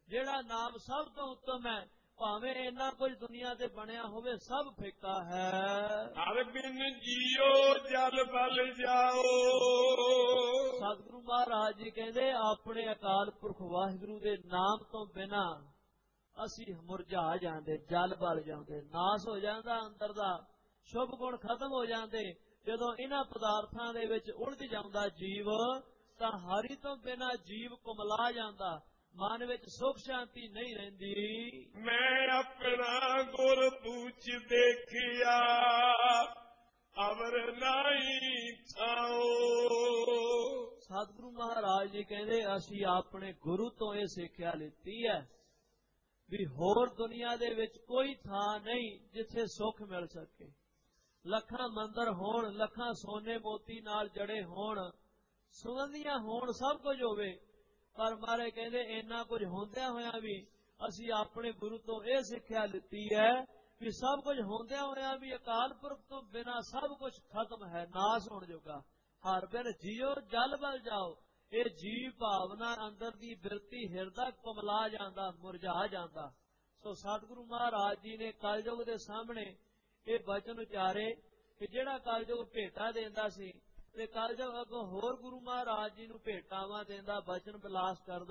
ਜਿਹੜਾ ਨਾਮ ਸਭ ਤੋਂ ਉੱਤਮ ਹੈ, ਭਾਵੇਂ ਇੰਨਾ ਕੁਝ ਦੁਨੀਆ ਤੇ ਬਣਿਆ ਹੋਵੇ, ਸਭ ਫਿੱਕਾ ਹੈ। ਹਰ ਬਿਨ ਜੀਓ ਜਲ ਬਲ ਜਾਓ। ਸਤਿਗੁਰੂ ਮਹਾਰਾਜ ਜੀ ਕਹਿੰਦੇ ਆਪਣੇ ਅਕਾਲ ਪੁਰਖ ਵਾਹਿਗੁਰੂ ਦੇ ਨਾਮ ਤੋਂ ਬਿਨਾ ਅਸੀਂ ਮੁਰਝਾ ਜਾਂਦੇ, ਜਲ ਬਲ ਜਾਂਦੇ, ਨਾਸ ਹੋ ਜਾਂਦਾ ਅੰਦਰ ਦਾ, ਸ਼ੁਭ ਗੁਣ ਖਤਮ ਹੋ ਜਾਂਦੇ। ਜਦੋਂ ਇਹਨਾਂ ਪਦਾਰਥਾਂ ਦੇ ਵਿੱਚ ਉਲਝ ਜਾਂਦਾ ਜੀਵ, ਤਾਂ ਹਰੀ ਤੋਂ ਬਿਨਾ ਜੀਵ ਕੁਮਲਾ ਜਾਂਦਾ, ਮਨ ਵਿੱਚ ਸੁਖ ਸ਼ਾਂਤੀ ਨਹੀਂ ਰਹਿੰਦੀ। ਮੈਂ ਆਪਣਾ ਗੁਰ ਪੂਛ ਦੇਖਿਆ ਅਵਰ ਨਾਹੀ ਥਾਓ। ਸਤਿਗੁਰੂ ਮਹਾਰਾਜ ਜੀ ਕਹਿੰਦੇ ਅਸੀਂ ਆਪਣੇ ਗੁਰੂ ਤੋਂ ਇਹ ਸਿੱਖਿਆ ਲਿੱਤੀ ਹੈ ਵੀ ਹੋਰ ਦੁਨੀਆ ਦੇ ਵਿੱਚ ਕੋਈ ਥਾਂ ਨਹੀਂ ਜਿੱਥੇ ਸੁੱਖ ਮਿਲ ਸਕੇ। ਲੱਖਾਂ ਮੰਦਰ ਹੋਣ, ਲੱਖਾਂ ਸੋਨੇ ਮੋਤੀ ਨਾਲ ਜੜੇ ਹੋਣ, ਸੁਗੰਧੀਆਂ ਹੋਣ, ਸਭ ਕੁਝ ਹੋਵੇ, ਪਰ ਮਹਾਰਾਜ ਕਹਿੰਦੇ ਇੰਨਾ ਕੁਝ ਹੁੰਦਿਆਂ ਹੋਇਆਂ ਵੀ ਅਸੀਂ ਆਪਣੇ ਗੁਰੂ ਤੋਂ ਇਹ ਸਿੱਖਿਆ ਲਿੱਤੀ ਹੈ ਵੀ ਸਭ ਕੁਝ ਹੁੰਦਿਆਂ ਹੋਇਆਂ ਵੀ ਅਕਾਲ ਪੁਰਖ ਤੋਂ ਬਿਨਾਂ ਸਭ ਕੁਝ ਖਤਮ ਹੈ, ਨਾਸ ਹੋਣ ਜੋਗਾ। ਹਰ ਬਿਨ ਜੀਓ ਜਲ ਬਲ ਜਾਓ। ਇਹ ਜੀਵ ਭਾਵਨਾ ਅੰਦਰ ਦੀ ਬਿਰਤੀ ਹਿਰਦਾ ਕੁਮਲਾ ਜਾਂਦਾ, ਮੁਰਝਾ ਜਾਂਦਾ। ਸੋ ਸਤਿਗੁਰੂ ਮਹਾਰਾਜ ਜੀ ਨੇ ਕਲਯੁਗ ਦੇ ਸਾਹਮਣੇ ਇਹ ਬਚਨ ਉਚਾਰੇ ਕਿ ਜਿਹੜਾ ਕਲਯੁਗ ਭੇਟਾ ਦਿੰਦਾ ਸੀ ਤੇ ਕਲਯੁਗ ਅੱਗੋਂ ਹੋਰ ਗੁਰੂ ਮਹਾਰਾਜ ਜੀ ਨੂੰ ਭੇਟਾਵਾਂ ਦਿੰਦਾ, ਬਚਨ ਬਿਲਾਸ ਕਰਦਾ।